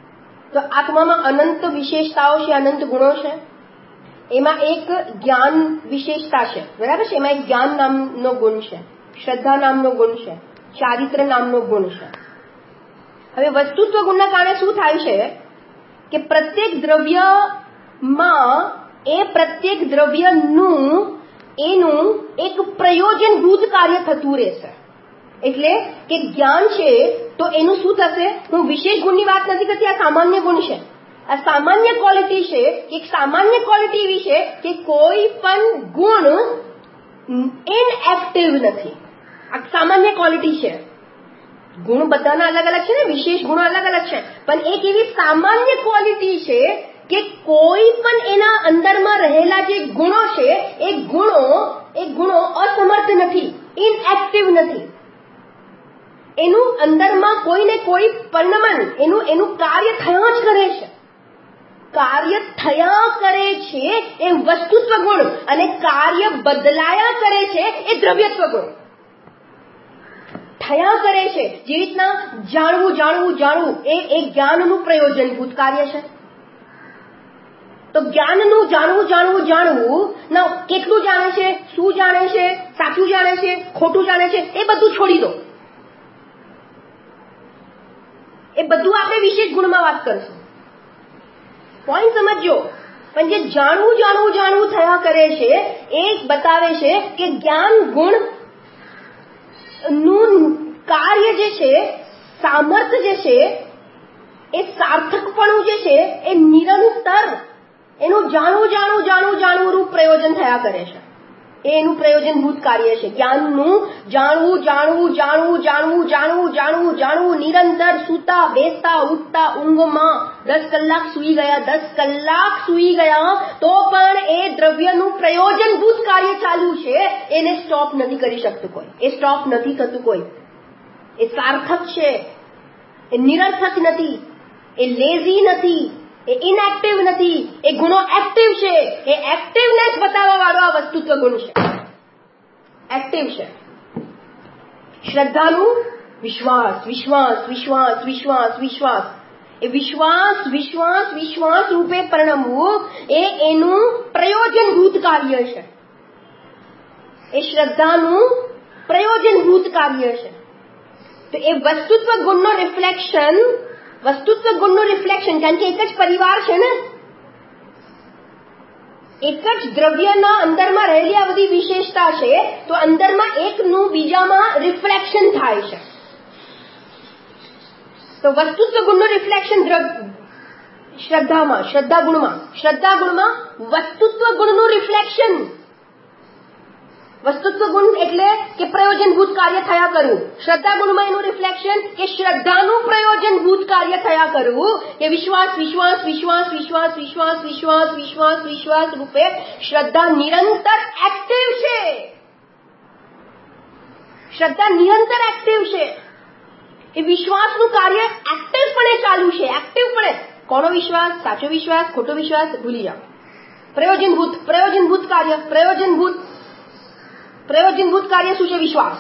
તો આત્મામાં અનંત વિશેષતાઓ છે, અનંત ગુણો છે. એમાં એક જ્ઞાન વિશેષતા છે, બરાબર છે. એમાં એક જ્ઞાન નામનો ગુણ છે, શ્રદ્ધા નામનો ગુણ છે, ચારિત્ર નામનો ગુણ છે. હવે વસ્તુત્વ ગુણના કારણે શું થાય છે કે પ્રત્યેક દ્રવ્યમાં એ પ્રત્યેક દ્રવ્યનું એનું એક પ્રયોજનભૂત કાર્ય થતું રહેશે. એટલે કે જ્ઞાન છે તો એનું શું થશે? હું વિશેષ ગુણની વાત નથી કરતી, આ સામાન્ય ગુણ છે. આ સામાન્ય ક્વોલિટી છે. એક સામાન્ય ક્વોલિટી એવી છે કે કોઈ પણ ગુણ ઇનએક્ટિવ નથી. આ સામાન્ય ક્વોલિટી છે. ગુણ બધાના અલગ અલગ છે ને, વિશેષ ગુણો અલગ અલગ છે, પણ એક એવી સામાન્ય ક્વોલિટી છે કે કોઈ પણ એના અંદરમાં રહેલા જે ગુણો છે એ ગુણો એ ગુણો અસમર્થ નથી, ઇનએક્ટિવ નથી. એનું અંદરમાં કોઈ ને કોઈ પરિણમન એનું એનું કાર્ય થયા જ કરે છે. કાર્ય થયા કરે છે એ વસ્તુત્વ ગુણ, અને કાર્ય બદલાયા કરે છે એ દ્રવ્યત્વ ગુણ. થયા કરે છે જેવી રીતના જાણવું જાણવું જાણવું એ એક જ્ઞાનનું પ્રયોજનભૂત કાર્ય છે. તો જ્ઞાનનું જાણવું જાણવું જાણવું ના કેટલું જાણે છે, શું જાણે છે, સાચું જાણે છે, ખોટું જાણે છે, એ બધું છોડી દો. એ બધું આપણે વિશેષ ગુણમાં વાત કરશું. પોઈન્ટ સમજો. પણ જે જાણવું જાણવું જાણવું થયા કરે છે એ બતાવે છે કે જ્ઞાન ગુણ નું કાર્ય જે છે, સામર્થ્ય જે છે, એ સાર્થકપણું જે છે એ નિરંતર એનું જાણવું જાણવું જાણવું જાણવું રૂપ પ્રયોજન થયા કરે છે. એ એનું પ્રયોજનભૂત કાર્ય છે. જ્ઞાનનું જાણવું જાણવું જાણવું જાણવું જાણવું જાણવું જાણવું નિરંતર સૂતા બેસતા ઉઠતા ઊંઘમાં દસ કલાક સૂઈ ગયા દસ કલાક સૂઈ ગયા તો પણ એ દ્રવ્યનું પ્રયોજનભૂત કાર્ય ચાલુ છે. એને સ્ટોપ નથી કરી શકતું કોઈ. એ સ્ટોપ નથી થતું કોઈ. એ સાર્થક છે, એ નિરર્થક નથી, એ લેઝી નથી, એ ઇનએક્ટિવ નથી. એ ગુણો એક્ટિવ છે. એ એક્ટિવનેસ બતાવવા વાળો આ વસ્તુત્વ ગુણ છે. એક્ટિવ છે. શ્રદ્ધાનું વિશ્વાસ વિશ્વાસ વિશ્વાસ વિશ્વાસ વિશ્વાસ એ વિશ્વાસ વિશ્વાસ વિશ્વાસ રૂપે પરિણમવું એ એનું પ્રયોજનભૂત કાર્ય છે. એ શ્રદ્ધાનું પ્રયોજનભૂત કાર્ય છે. તો એ વસ્તુત્વ ગુણનો રિફ્લેક્શન વસ્તુત્વ ગુણનું રિફ્લેક્શન, કારણ કે એક જ પરિવાર છે ને, એક જ દ્રવ્યના અંદરમાં રહેલી આ બધી વિશેષતા છે, તો અંદરમાં એકનું બીજામાં રિફ્લેક્શન થાય છે. તો વસ્તુત્વ ગુણનું રિફ્લેક્શન શ્રદ્ધામાં, શ્રદ્ધા ગુણમાં, શ્રદ્ધા ગુણમાં વસ્તુત્વ ગુણનું રિફ્લેક્શન. વસ્તુત્વ ગુણ એટલે કે પ્રયોજનભૂત કાર્ય થયા કરવું. શ્રદ્ધા ગુણમાં એનું રિફ્લેક્શન કે શ્રદ્ધાનું પ્રયોજનભૂત કાર્ય થયા કરવું. કે વિશ્વાસ વિશ્વાસ વિશ્વાસ વિશ્વાસ વિશ્વાસ વિશ્વાસ વિશ્વાસ વિશ્વાસ રૂપે શ્રદ્ધા નિરંતર એક્ટિવ છે. શ્રદ્ધા નિરંતર એક્ટિવ છે. એ વિશ્વાસનું કાર્ય એક્ટિવપણે ચાલુ છે. એક્ટિવપણે. કોનો વિશ્વાસ? સાચો વિશ્વાસ, ખોટો વિશ્વાસ ભૂલી જાઓ. પ્રયોજનભૂત પ્રયોજનભૂત કાર્ય પ્રયોજનભૂત પ્રયોજનભૂત કાર્ય શું છે? વિશ્વાસ.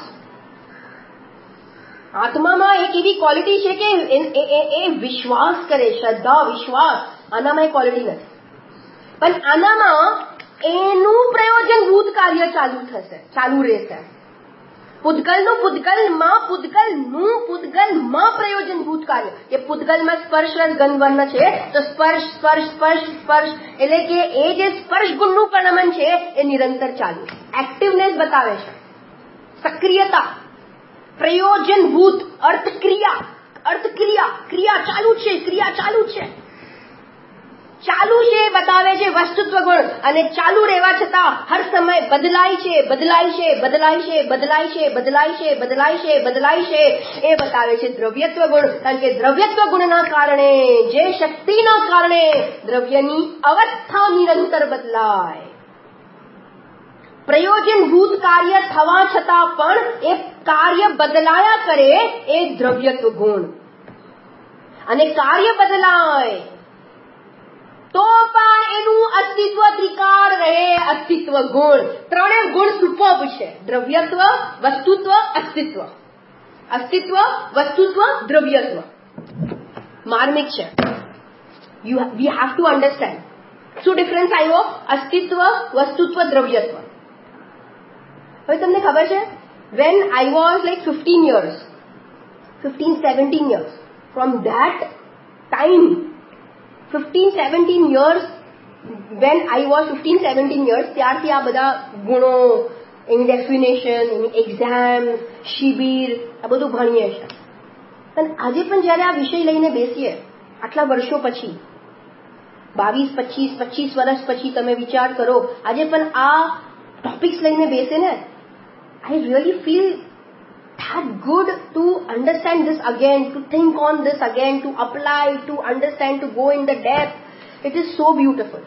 આત્મામાં એક એવી ક્વોલિટી છે કે એ વિશ્વાસ કરે. શ્રદ્ધા વિશ્વાસ આનામાં એ ક્વોલિટી નથી, પણ આનામાં એનું પ્રયોજનભૂત કાર્ય ચાલુ થશે, ચાલુ રહેશે. પૂતગલનું પૂતગલમાં પૂતગલનું પૂતગલમાં પ્રયોજનભૂત કાર્ય. એ પૂતગલમાં સ્પર્શ રસ ગંધ વર્ણ છે, તો સ્પર્શ સ્પર્શ સ્પર્શ સ્પર્શ એટલે કે એ જે સ્પર્શ ગુણનું પરિણમન છે એ નિરંતર ચાલુ. એક્ટિવનેસ બતાવે છે, સક્રિયતા, પ્રયોજનભૂત, અર્થક્રિયા, અર્થક્રિયા, ક્રિયા ચાલુ છે, ક્રિયા ચાલુ છે, ચાલુ છે બતાવે છે વસ્તુત્વ ગુણ. અને ચાલુ રહેવા છતાં હર સમય બદલાય છે, બદલાય છે, બદલાય છે, બદલાય છે, બદલાય છે, બદલાય છે, બદલાય છે, એ બતાવે છે દ્રવ્યત્વ ગુણ. કારણ કે દ્રવ્યત્વ ગુણના કારણે, જે શક્તિના કારણે દ્રવ્યની અવસ્થા નિરંતર બદલાય. પ્રયોજનભૂત કાર્ય થવા છતાં પણ એ કાર્ય બદલાયા કરે એ દ્રવ્યત્વ ગુણ. અને કાર્ય બદલાય તો પણ એનું અસ્તિત્વ ત્રિકાળ રહે. અસ્તિત્વ ગુણ. ત્રણેય ગુણ સુપર્બ છે. દ્રવ્યત્વ, વસ્તુત્વ, અસ્તિત્વ. અસ્તિત્વ, વસ્તુત્વ, દ્રવ્યત્વ માર્મિક છે. You we have to understand શું ડિફરન્સ આવ્યો, અસ્તિત્વ, વસ્તુત્વ, દ્રવ્યત્વ. હવે તમને ખબર છે, when I was like fifteen years fifteen seventeen years from that time fifteen seventeen years when I was fifteen seventeen years ત્યારથી આ બધા ગુણો, એની ડેફિનેશન, એની એક્ઝામ, શિબિર, આ બધું ભણીએ છીએ. અને આજે પણ જયારે આ વિષય લઈને બેસીએ આટલા વર્ષો પછી, બાવીસ પચીસ પચીસ વર્ષ પછી તમે વિચાર કરો, આજે પણ આ ટોપિક્સ લઈને બેસે ને, I really feel that good to understand this again, to think on this again, to apply, to understand, to go in the depth. It is so beautiful.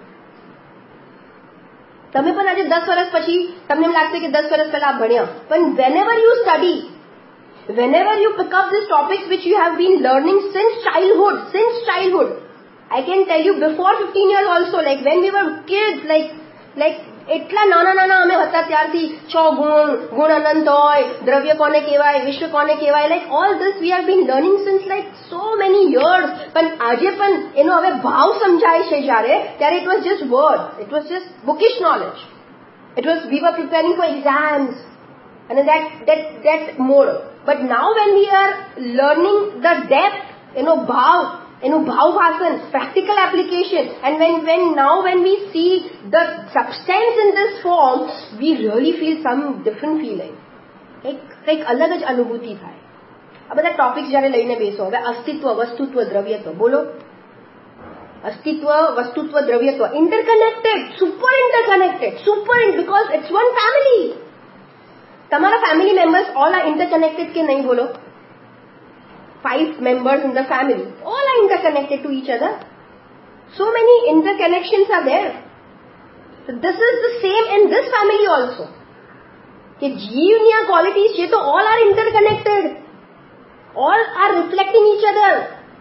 તમે પણ આજે દસ વર્ષ પછી તમને એમ લાગશે કે દસ વર્ષ પહેલા ભણ્યા, પણ whenever you study, whenever you pick up these topics which you have been learning since childhood, since childhood, I can tell you before fifteen years also, like when we were kids, like like એટલા નાના નાના અમે હતા ત્યારથી છ ગુણ, ગુણ અનંત હોય, દ્રવ્ય કોને કહેવાય, વિશ્વ કોને કહેવાય, like all this we have been learning since like so many years. પણ આજે પણ એનો હવે ભાવ સમજાય છે જ્યારે, ત્યારે it was just words, it was just bookish knowledge, it was we were preparing for exams and that that that mode. But now when we are learning the depth, એનો ભાવ, એનું ભાવ ભાષણ, practical application, and when when now when we see the substance in this form, we really feel some different feeling, એક કંઈક અલગ જ અનુભૂતિ થાય. આ બધા ટોપિક્સ જયારે લઈને બેસો, હવે અસ્તિત્વ, વસ્તુત્વ, દ્રવ્યત્વ, બોલો. અસ્તિત્વ, વસ્તુત્વ, દ્રવ્યત્વ, interconnected, super interconnected, super, because it's one family. તમારા family members all are interconnected કે નહીં, બોલો? Five members in the family, all are interconnected to each other. So many interconnections are there. So this is the same in this family also. કે જીવની આ qualities છે તો all are interconnected, all are reflecting each other.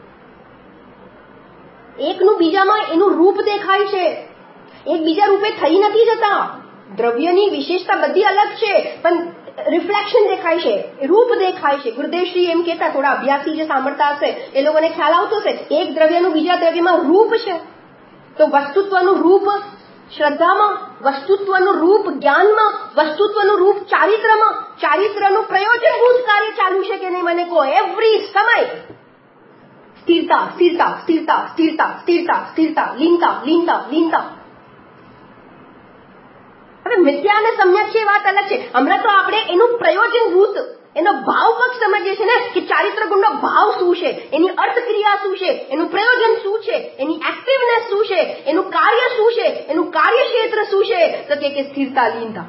એકનું બીજામાં એનું રૂપ દેખાય છે, એક બીજા રૂપે થઈ નથી જતા. દ્રવ્યની વિશેષતા બધી અલગ છે, પણ રિફ્લેક્શન દેખાય છે, રૂપ દેખાય છે. ગુરુદેવશ્રી એમ કહેતા, થોડા અભ્યાસી જે સાંભળતા હશે એ લોકોને ખ્યાલ આવતો હશે, એક દ્રવ્યનું બીજા દ્રવ્યમાં રૂપ છે. તો વસ્તુત્વનું રૂપ શ્રદ્ધામાં, વસ્તુત્વનું રૂપ જ્ઞાનમાં, વસ્તુત્વનું રૂપ ચારિત્રમાં, ચારિત્રનું પ્રયોજનભૂત કાર્ય ચાલુ છે કે નહીં મને કહો. એવરી સમય સ્થિરતા, સ્થિરતા, સ્થિરતા, સ્થિરતા, સ્થિરતા, સ્થિરતા, લીનતા, લીનતા, લીનતા. હવે મિથ્યા અને સમ્યક છે એ વાત અલગ છે. હમણાં તો આપણે એનું પ્રયોજનભૂત, એનો ભાવ પક્ષ સમજીએ છીએ ને, કે ચારિત્ર ગુણનો ભાવ શું છે, એની અર્થક્રિયા શું છે, એનું પ્રયોજન શું છે, એની એક્ટિવનેસ શું છે, એનું કાર્ય શું છે, એનું કાર્યક્ષેત્ર શું છે. તો કે સ્થિરતા, લીનતા.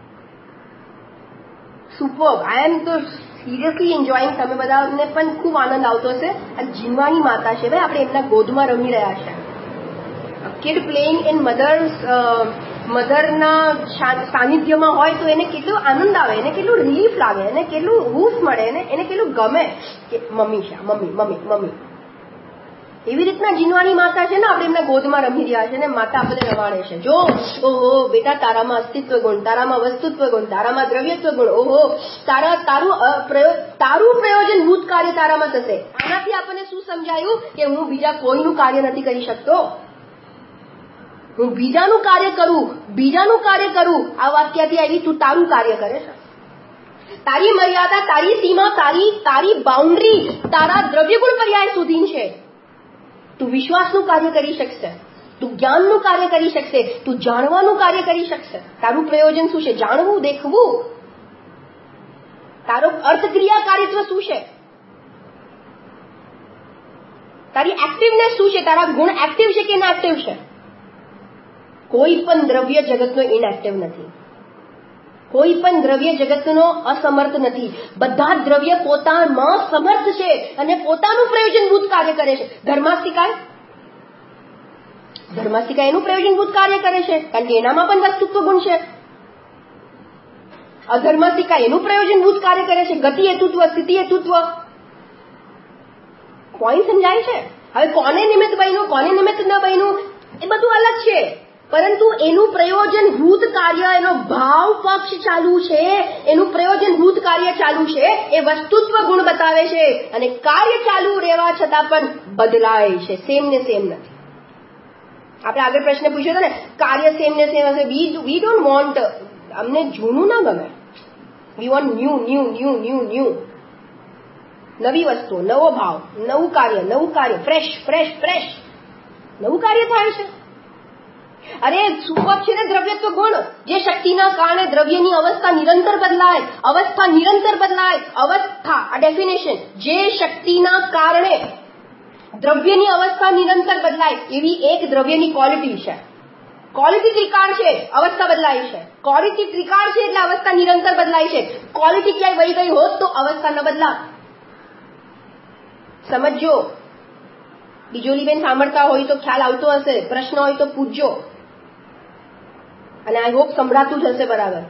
સુપર. આઈ એમ તો સિરિયસલી એન્જોયિંગ. તમે બધાને પણ ખૂબ આનંદ આવતો હશે. આ જીવવાની માતા છે ભાઈ, આપણે એમના ગોદમાં રમી રહ્યા છે. કિડ પ્લેઇંગ ઇન મધર્સ મધરના સાનિધ્યમાં હોય તો એને કેટલું આનંદ આવે, એને કેટલું રિલીફ લાગે, એને કેટલું હૂફ મળે, એને એને કેટલું ગમે કે મમ્મી છે, મમ્મી મમ્મી મમ્મી. એવી રીતના જીનવાની માતા છે ને, આપણે એમના ગોદમાં રમી રહ્યા છે ને માતા આપણે રમાડે છે. જો ઓહો બેટા, તારામાં અસ્તિત્વ ગુણ, તારામાં વસ્તુત્વ ગુણ, તારામાં દ્રવ્યત્વ ગુણ, ઓહો તારા તારું તારું પ્રયોજનભૂત કાર્ય તારામાં થશે. આનાથી આપણને શું સમજાયું કે હું બીજા કોઈનું કાર્ય નથી કરી શકતો, હું બીજાનું કાર્ય કરું, બીજાનું કાર્ય કરું. આ વાક્યથી આવી, તું તારું કાર્ય કરે છે. તારી મર્યાદા, તારી સીમા, તારી તારી બાઉન્ડ્રી તારા દ્રવ્યગુણ પર્યાય સુધી છે. તું વિશ્વાસનું કાર્ય કરી શકશે, તું જ્ઞાનનું કાર્ય કરી શકશે, તું જાણવાનું કાર્ય કરી શકશે. તારું પ્રયોજન શું છે? જાણવું, દેખવું. તારો અર્થક્રિયાકારીત્વ શું છે? તારી એક્ટિવનેસ શું છે? તારા ગુણ એક્ટિવ છે કે ઇનએક્ટિવ છે? કોઈ પણ દ્રવ્ય જગતનો ઇનએક્ટિવ નથી, કોઈ પણ દ્રવ્ય જગતનો અસમર્થ નથી. બધા દ્રવ્ય પોતામાં સમર્થ છે અને પોતાનું પ્રયોજનભૂત કાર્ય કરે છે. ધર્માસ્તિકાય ધર્માસ્તિકા એનું પ્રયોજનભૂત કાર્ય કરે છે, કારણ કે એનામાં પણ વસ્તુત્વ ગુણ છે. અધર્માસ્તિકા એનું પ્રયોજનભૂત કાર્ય કરે છે, ગતિ હેતુત્વ, સ્થિતિ હેતુત્વ. પોઈન્ટ સમજાય છે? હવે કોને નિમિત્ત બન્યું, કોને નિમિત્ત ન બન્યું એ બધું અલગ છે, પરંતુ એનું પ્રયોજનભૂત કાર્ય, એનો ભાવ પક્ષ ચાલુ છે, એનું પ્રયોજનભૂત કાર્ય ચાલુ છે. એ વસ્તુત્વ ગુણ બતાવે છે અને કાર્ય ચાલુ રહેવા છતાં પણ બદલાય છે, સેમ ને સેમ નથી. આપણે આગળ પ્રશ્ન પૂછ્યો હતો ને, કાર્ય સેમ ને સેમ હશે. વી વી ડોન્ટ વોન્ટ, અમને જૂનું ના ગમે. We want new new new new new નવી વસ્તુ, નવો ભાવ, નવું કાર્ય, નવું કાર્ય, ફ્રેશ ફ્રેશ ફ્રેશ નવું કાર્ય થાય છે. અરે સુપર છે ને દ્રવ્યત્વ ગુણ, જે શક્તિના કારણે દ્રવ્યની અવસ્થા નિરંતર બદલાય, અવસ્થા નિરંતર બદલાય. અવસ્થા, આ ડેફિનેશન, જે શક્તિના કારણે દ્રવ્યની અવસ્થા નિરંતર બદલાય એવી એક દ્રવ્યની ક્વોલિટી છે. ક્વોલિટી ત્રિકાળ છે, અવસ્થા બદલાય છે. ક્વોલિટી ત્રિકાળ છે એટલે અવસ્થા નિરંતર બદલાય છે. ક્વોલિટી ક્યાંય વહી ગઈ હોત તો અવસ્થા ન બદલા. સમજો. બીજોલીબેન સાંભળતા હોય તો ખ્યાલ આવતો હશે, પ્રશ્ન હોય તો પૂછજો, અને આઈ હોપ સંભળાતું જ હશે બરાબર.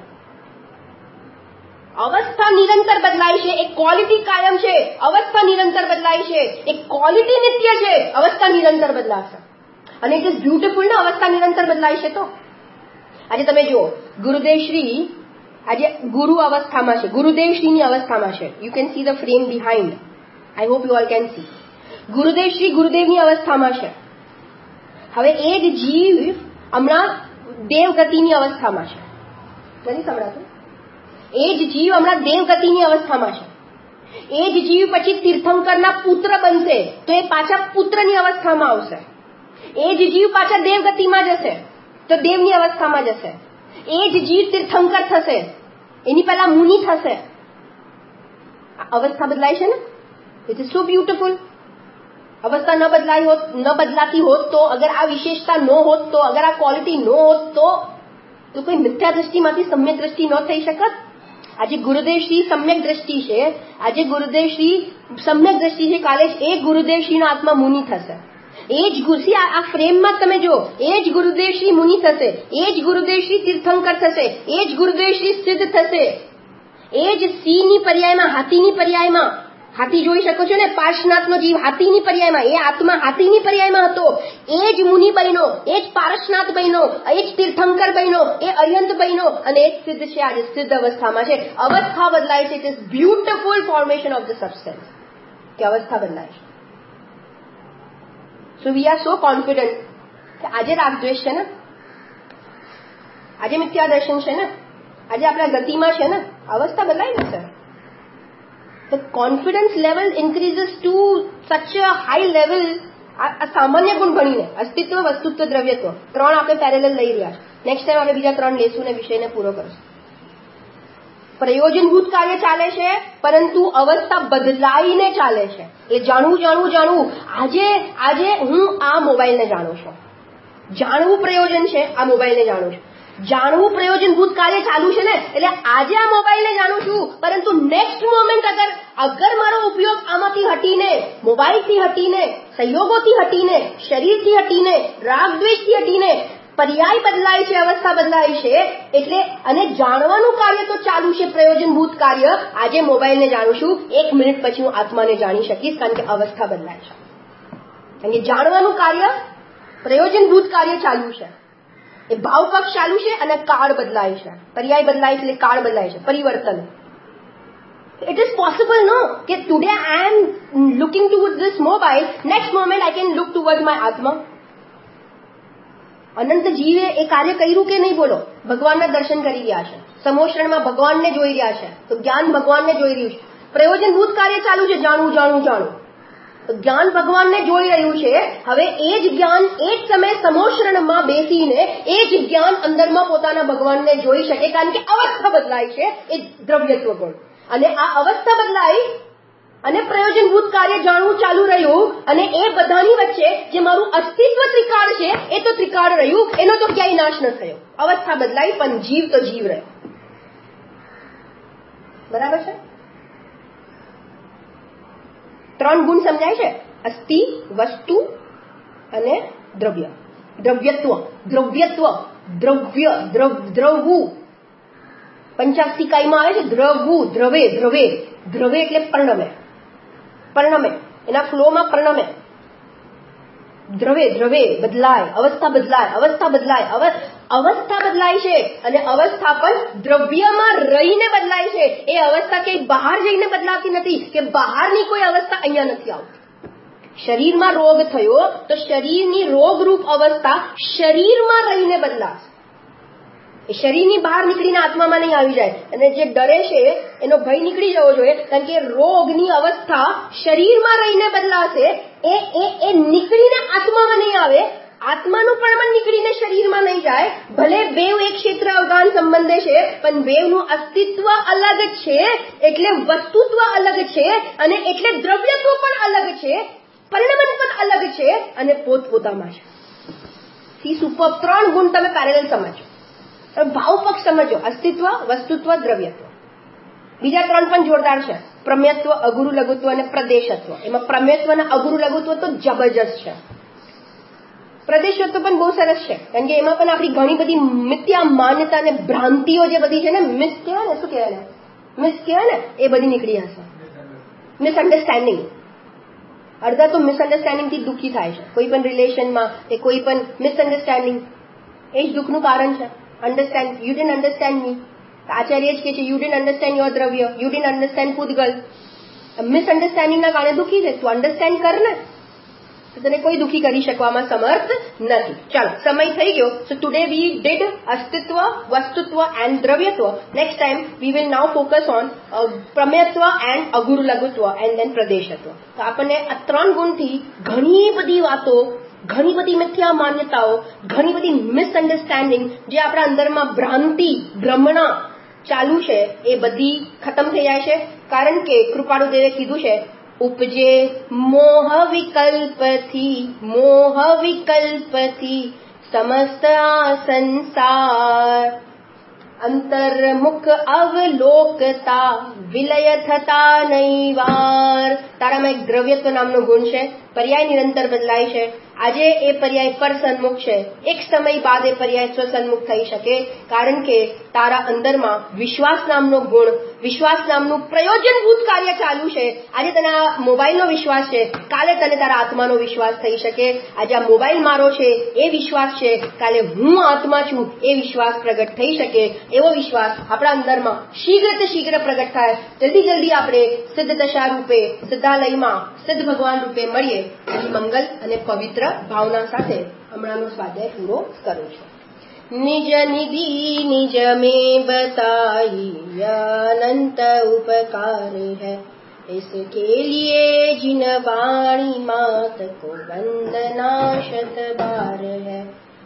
અવસ્થા નિરંતર બદલાય છે, એક ક્વોલિટી કાયમ છે, અવસ્થા નિરંતર બદલાય છે. એક ક્વોલિટી નિત્ય છે, અવસ્થા નિરંતર બદલાશે. અને ઇટ ઇઝ બ્યુટીફુલ ને, અવસ્થા નિરંતર બદલાય છે. તો આજે તમે જુઓ, ગુરુદેવશ્રી આજે ગુરુ અવસ્થામાં છે, ગુરુદેવશ્રીની અવસ્થામાં છે. You can see the frame behind. I hope you all can see. ગુરુદેવશ્રી ગુરુદેવની અવસ્થામાં છે. હવે એ જ જીવ હમણાં દેવગતિની અવસ્થામાં છે. નથી સંભળાતું? એ જ જીવ હમણાં દેવગતિની અવસ્થામાં છે. એ જ જીવ પછી તીર્થંકરના પુત્ર બનશે તો એ પાછા પુત્રની અવસ્થામાં આવશે. એ જ જીવ પાછા દેવગતિમાં જશે તો દેવની અવસ્થામાં જશે. એ જ જીવ તીર્થંકર થશે, એની પહેલા મુનિ થશે. અવસ્થા બદલાય છે ને. It is so beautiful. અવસ્થા ન બદલાઈ હોત, ન બદલાતી હોત તો, અગર આ વિશેષતા ન હોત તો, અગર આ ક્વોલિટી ન હોત તો તો કોઈ મિથ્યા દ્રષ્ટિમાંથી સમ્યક દ્રષ્ટિ ન થઈ શકત. આજે ગુરુદેવશ્રી સમ્યક દ્રષ્ટિ છે, આજે ગુરુદેવશ્રી સમ્યક દ્રષ્ટિ છે, કાલે એ ગુરુદેવશ્રીનો આત્મા મુનિ થશે. એ જ ગુરસી આ ફ્રેમમાં તમે જો, એ જ ગુરુદેવશ્રી મુનિ થશે, એ જ ગુરુદેવશ્રી તીર્થંકર થશે, એ જ ગુરુદેવશ્રી સિદ્ધ થશે. એ જ સિંહની પર્યાયમાં, હાથીની પર્યાયમાં, હાથી જોઈ શકો છો ને, પાર્શનાથનો જીવ હાથીની પર્યાયમાં, એ આત્મા હાથીની પર્યાયમાં હતો. એ જ મુનિ બન્યો, એ જ પારશનાથ બન્યો, એ જ તીર્થંકર બન્યો, એ અર્યંત બન્યો, અને એ જ સિદ્ધ છે. આજે સિદ્ધ અવસ્થામાં છે. અવસ્થા બદલાય છે. It is beautiful formation of the substance કે અવસ્થા બદલાય છે. સો વી આર સો કોન્ફિડન્ટ કે આજે રાગદ્વેષ છે ને, આજે મિથ્યા દર્શન છે ને, આજે આપણા ગતિમાં છે ને, અવસ્થા બદલાઈ જશે. The confidence level increases to such a high level. આ સામાન્ય ગુણ ભણીને અસ્તિત્વ, વસ્તુત્વ, દ્રવ્યત્વ ત્રણ આપણે પેરેલલ લઈ રહ્યા છે. નેક્સ્ટ ટાઈમ આપણે બીજા ત્રણ લેશું ને વિષયને પૂરો કરશું. પ્રયોજનભૂત કાર્ય ચાલે છે, પરંતુ અવસ્થા બદલાઈને ચાલે છે. એટલે જાણવું જાણવું જાણવું. આજે આજે હું આ મોબાઈલને જાણું છું, જાણવું પ્રયોજન છે. આ મોબાઈલને જાણું છું, જાણવું પ્રયોજનભૂત કાર્ય ચાલુ છે ને. એટલે આજે આ મોબાઈલને જાણું છું, પરંતુ નેક્સ્ટ મોમેન્ટ અગર અગર મારો ઉપયોગ આમાંથી હટીને, મોબાઈલથી હટીને, સંયોગોથી હટીને, શરીરથી હટીને, રાગ દ્વેષથી હટીને, પર્યાય બદલાય છે, અવસ્થા બદલાય છે. એટલે અને જાણવાનું કાર્ય તો ચાલુ છે, પ્રયોજનભૂત કાર્ય. આજે મોબાઈલને જાણું છું, એક મિનિટ પછી હું આત્માને જાણી શકીશ, કારણ કે અવસ્થા બદલાય છે. કારણ કે જાણવાનું કાર્ય, પ્રયોજનભૂત કાર્ય ચાલુ છે. એ ભાવ પક્ષ ચાલુ છે અને કાળ બદલાય છે. પર્યાય બદલાય છે એટલે કાળ બદલાય છે, પરિવર્તન. It is possible, no? કે today I am looking towards this mobile, next moment I can look towards my Atma. અનંત જીવે એ કાર્ય કર્યું કે નહીં? બોલો. ભગવાનના દર્શન કરી રહ્યા છે, સમોષણમાં ભગવાનને જોઈ રહ્યા છે, તો જ્ઞાન ભગવાનને જોઈ રહ્યું છે. પ્રયોજનભૂત કાર્ય ચાલુ છે, જાણવું જાણવું જાણવું. જ્ઞાન ભગવાનને જોઈ રહ્યું છે. હવે એ જ જ્ઞાન એ જ સમયે સમોષણમાં બેસીને એ જ જ્ઞાન અંદરમાં પોતાના ભગવાનને જોઈ શકે, કારણ કે અવસ્થા બદલાય છે. એ દ્રવ્યત્વ ગુણ. અને આ અવસ્થા બદલાઈ અને પ્રયોજનભૂત કાર્ય જાણવું ચાલુ રહ્યું, અને એ બધાની વચ્ચે જે મારું અસ્તિત્વ ત્રિકાળ છે, એ તો ત્રિકાળ રહ્યું, એનો તો ક્યાંય નાશ ન થયો. અવસ્થા બદલાઈ પણ જીવ તો જીવ રહ્યો. બરાબર છે? ત્રણ ગુણ સમજાય છે: અસ્થિ, વસ્તુ અને દ્રવ્ય. દ્રવ્યત્વ, દ્રવ્યત્વ, દ્રવ્ય, દ્રવવું. પંચાસ્તિકાઈમાં આવે છે દ્રવવું, દ્રવે, દ્રવે. દ્રવે એટલે પરિણમે, પરિણમે, એના ફ્લોમાં પરિણમે. દ્રવે, દ્રવે, બદલાય, અવસ્થા બદલાય, અવસ્થા બદલાય, અવસ્થા બદલાય છે. અને અવસ્થા પણ દ્રવ્યમાં રહીને બદલાય છે. એ અવસ્થા કે બહાર જઈને બદલાતી નથી, કે બહારની કોઈ અવસ્થા અહીંયા નથી આવતી. શરીરમાં રોગ થયો તો શરીરની રોગરૂપ અવસ્થા શરીરમાં રહીને બદલાશે. એ શરીરની બહાર નીકળીને આત્મામાં નહીં આવી જાય. અને જે ડરે છે એનો ભય નીકળી જવો જોઈએ, કારણ કે રોગની અવસ્થા શરીરમાં રહીને બદલાશે. એ એ એ નીકળીને આત્મામાં નહીં આવે, આત્માનું પણ નીકળીને શરીરમાં નહીં જાય. ભલે બેવ એક ક્ષેત્ર અવગાન સંબંધે છે, પણ બેવનું અસ્તિત્વ અલગ છે, એટલે વસ્તુત્વ અલગ છે, અને એટલે દ્રવ્યત્વ પણ અલગ છે, પરિણમન પણ અલગ છે, અને પોતપોતામાં છે. સી સુપર ત્રણ ગુણ તમે પેરેલલ સમજો, ભાવ પક્ષ સમજો, અસ્તિત્વ, વસ્તુત્વ, દ્રવ્યત્વ. બીજા ત્રણ પણ જોરદાર છે, પ્રમેયત્વ, અગુરુ લઘુત્વ અને પ્રદેશત્વ. એમાં પ્રમેયત્વ અને અગુરુ લઘુત્વ તો જબરજસ્ત છે. પ્રદેશત્વ પણ બહુ સરસ છે, કારણ કે એમાં પણ આપણી ઘણી બધી મિથ્યા માન્યતા અને ભ્રાંતિઓ જે બધી છે ને, મિસ કહેવાય ને, શું કહેવાય ને, મિસ કહેવાય ને, એ બધી નીકળી હશે. મિસઅન્ડરસ્ટેન્ડિંગ, અડધા તો મિસઅન્ડરસ્ટેન્ડિંગ થી દુઃખી થાય છે. કોઈ પણ રિલેશનમાં કે કોઈ પણ મિસઅન્ડરસ્ટેન્ડિંગ એ જ દુઃખનું કારણ છે. Understand, you didn't understand me. આચાર્ય જ કહે છે, યુ ડિડન્ટ અન્ડરસ્ટેન્ડ યોર દ્રવ્ય, યુ ડિડન્ટ અન્ડરસ્ટેન્ડ પૂતગલ. મિસઅન્ડરસ્ટેન્ડિંગના કારણે દુઃખી છે. તું અન્ડરસ્ટેન્ડ કર ને, તો તને કોઈ દુઃખી કરી શકવામાં સમર્થ નથી. ચાલો, સમય થઈ ગયો. સો ટુડે વી ડીડ અસ્તિત્વ, વસ્તુત્વ એન્ડ દ્રવ્યત્વ. Next time we will now focus on પ્રમેયત્વ એન્ડ અગુરુ લઘુત્વ એન્ડ દેન પ્રદેશત્વ. તો આપણને આ ત્રણ ગુણથી ઘણી બધી વાતો, ઘણી બધી મિથ્યા માન્યતાઓ, ઘણી બધી મિસઅન્ડરસ્ટેન્ડિંગ, જે આપણા અંદરમાં ભ્રાંતિ, ભ્રમણા ચાલુ છે, એ બધી ખતમ થઈ જાય છે. કારણ કે કૃપાળુ દેવે કીધું છે, ઉપજે મોહ વિકલ્પથી, મોહ વિકલ્પથી સમસ્ત આ સંસાર, અંતર્મુખ અવલોકતા વિલય થતા નહીં વાર. તારામાં એક દ્રવ્યત્વ નામનો ગુણ છે, પર્યાય નિરંતર બદલાય છે. આજે એ પર્યાય પર સન્મુખ છે, એક સમય બાદ એ પર્યાય સ્વસન્મુખ થઈ શકે, કારણ કે તારા અંદરમાં વિશ્વાસ નામનો ગુણ, વિશ્વાસ નામનું પ્રયોજનભૂત કાર્ય ચાલુ છે. આજે તને આ મોબાઈલનો વિશ્વાસ છે, કાલે તને તારા આત્માનો વિશ્વાસ થઈ શકે. આજે આ મોબાઈલ મારો છે એ વિશ્વાસ છે, કાલે હું આત્મા છું એ વિશ્વાસ પ્રગટ થઈ શકે. એવો વિશ્વાસ આપણા અંદરમાં શીઘ્ર શીઘ્ર પ્રગટ થાય. જલ્દી જલ્દી આપણે સિદ્ધ દશા રૂપે, સિદ્ધાલયમાં સિદ્ધ ભગવાન રૂપે મળીએ. એવી મંગલ અને પવિત્ર ભાવના સાથે હમણાંનો સ્વાધ્યાય પૂરો કરું છું. निज निधि निज में बताई अनंत उपकार है, इसके लिए जिन वाणी मात को वंदना शत बार है,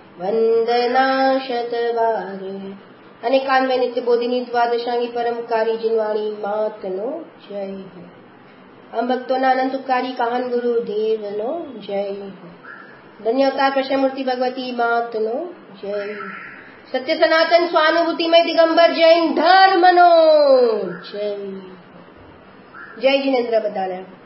वंदना शत बार है. अनेकान्वय नित्य बोधिनी द्वादशांगी परमकारी जिनवाणी मात नो जय हो. हम भक्तों अनंत उपकारी काहन गुरु देव नो जय हो. धन्य अवतार प्रशमूर्ति भगवती मात नो जय. सत्य सनातन स्वानुभूतिमय दिगंबर जैन धर्म नो जय. जय जिनेन्द्र बदाना.